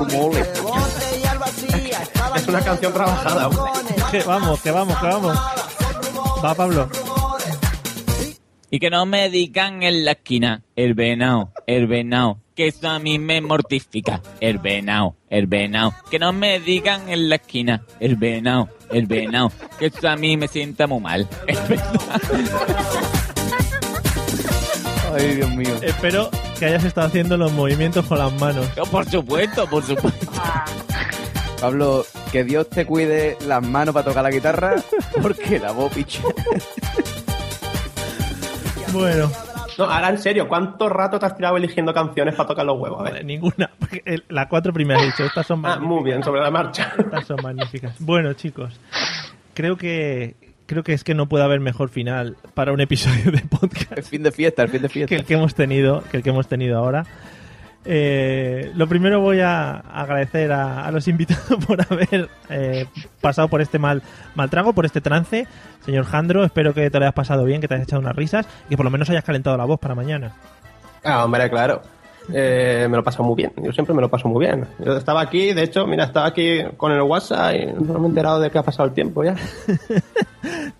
Speaker 2: Es una canción trabajada.
Speaker 1: Que vamos. Va, Pablo.
Speaker 4: Y que no me digan en la esquina, el venao, que eso a mí me mortifica, el venao, que no me digan en la esquina, el venao, que eso a mí me sienta muy mal, es verdad.
Speaker 5: Ay, Dios mío.
Speaker 1: Espero que hayas estado haciendo los movimientos con las manos.
Speaker 4: Por supuesto.
Speaker 5: Pablo, que Dios te cuide las manos para tocar la guitarra, porque la voz picha.
Speaker 1: Bueno.
Speaker 2: No, ahora en serio, ¿cuánto rato te has tirado eligiendo canciones para tocar los huevos? A ver.
Speaker 1: Vale, ninguna. Las 4 primeras he dicho. Estas son magníficas.
Speaker 2: Muy bien, sobre la marcha.
Speaker 1: Estas son magníficas. Bueno, chicos, creo que es que no puede haber mejor final para un episodio de podcast.
Speaker 5: El fin de fiesta.
Speaker 1: Que el que hemos tenido ahora. Lo primero voy a agradecer a los invitados por haber pasado por este mal trago, por este trance. Señor Jandro, espero que te lo hayas pasado bien, que te hayas echado unas risas y que por lo menos hayas calentado la voz para mañana.
Speaker 2: Ah, hombre, claro. Me lo paso muy bien. Yo siempre me lo paso muy bien. Yo estaba aquí, de hecho, estaba aquí con el WhatsApp y no me he enterado de que ha pasado el tiempo ya.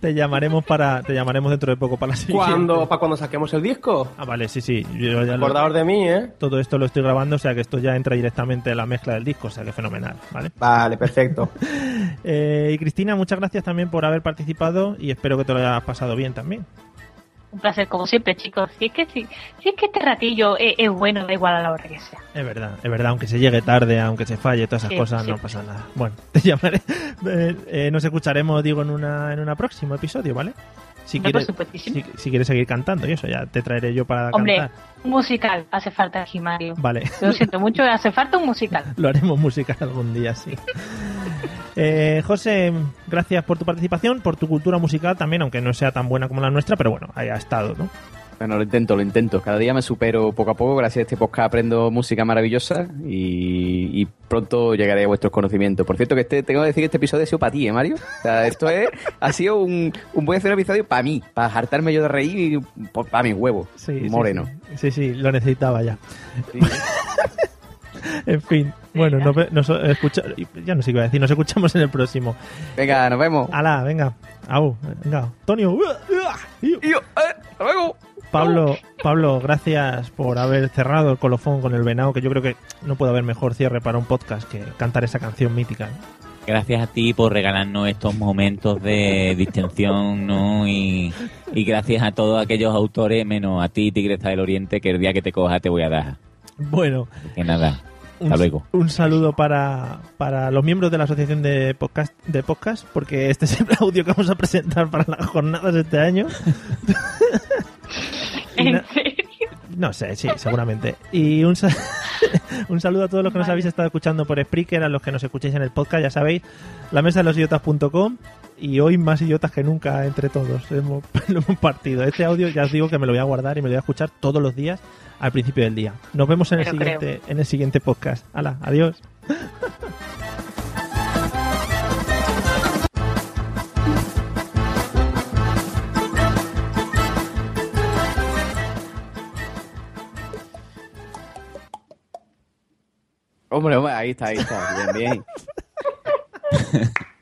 Speaker 1: Te llamaremos dentro de poco para la siguiente.
Speaker 2: ¿Para cuando saquemos el disco?
Speaker 1: Ah, vale, sí. Yo ya
Speaker 2: Acordaos de mí, ¿eh?
Speaker 1: Todo esto lo estoy grabando, o sea que esto ya entra directamente en la mezcla del disco, o sea que fenomenal, ¿vale?
Speaker 2: Vale, perfecto.
Speaker 1: Y Cristina, muchas gracias también por haber participado y espero que te lo hayas pasado bien también.
Speaker 3: Un placer, como siempre, chicos. Si es que este ratillo es bueno, da igual a la hora que sea.
Speaker 1: Es verdad, aunque se llegue tarde, aunque se falle, todas esas cosas, no pasa nada. Bueno, te llamaré. Nos escucharemos, digo, en un próximo episodio, ¿vale? Si quieres seguir cantando y eso, ya te traeré yo para
Speaker 3: Hombre,
Speaker 1: cantar.
Speaker 3: Un musical hace falta aquí, Mario.
Speaker 1: Vale.
Speaker 3: Lo siento mucho, hace falta un musical.
Speaker 1: Lo haremos musical algún día, sí. José, gracias por tu participación, por tu cultura musical también, aunque no sea tan buena como la nuestra, pero bueno, ahí ha estado, ¿no?
Speaker 5: Bueno, lo intento. Cada día me supero poco a poco. Gracias a este podcast aprendo música maravillosa y pronto llegaré a vuestros conocimientos. Por cierto, que tengo que decir que este episodio ha sido para ti, Mario? O sea, esto ha sido un buen episodio para mí, para hartarme yo de reír y para mis huevos.
Speaker 1: Sí,
Speaker 5: moreno.
Speaker 1: Sí, lo necesitaba ya. Sí. En fin, bueno, ya no sé qué iba a decir, nos escuchamos en el próximo.
Speaker 5: Venga, nos vemos.
Speaker 1: Hala, venga. Venga. Antonio.
Speaker 5: Hasta luego.
Speaker 1: Pablo, gracias por haber cerrado el colofón con el venado, que yo creo que no puede haber mejor cierre para un podcast que cantar esa canción mítica.
Speaker 4: Gracias a ti por regalarnos estos momentos de distensión, ¿no? Y gracias a todos aquellos autores, menos a ti, Tigresa del Oriente, que el día que te coja te voy a dar.
Speaker 1: Bueno.
Speaker 4: Que nada. Hasta luego.
Speaker 1: Un saludo para los miembros de la asociación de podcast, porque este es el audio que vamos a presentar para las jornadas de este año.
Speaker 3: ¿En serio?
Speaker 1: No sé, sí, seguramente. Y un saludo a todos los que nos habéis estado escuchando por Spreaker, a los que nos escucháis en el podcast, ya sabéis, lamesadelosidiotas.com. Y hoy más idiotas que nunca entre todos lo hemos partido. Este audio ya os digo que me lo voy a guardar y me lo voy a escuchar todos los días al principio del día. Nos vemos en el siguiente podcast. Hala, adiós.
Speaker 5: Hombre, ahí está. Bien.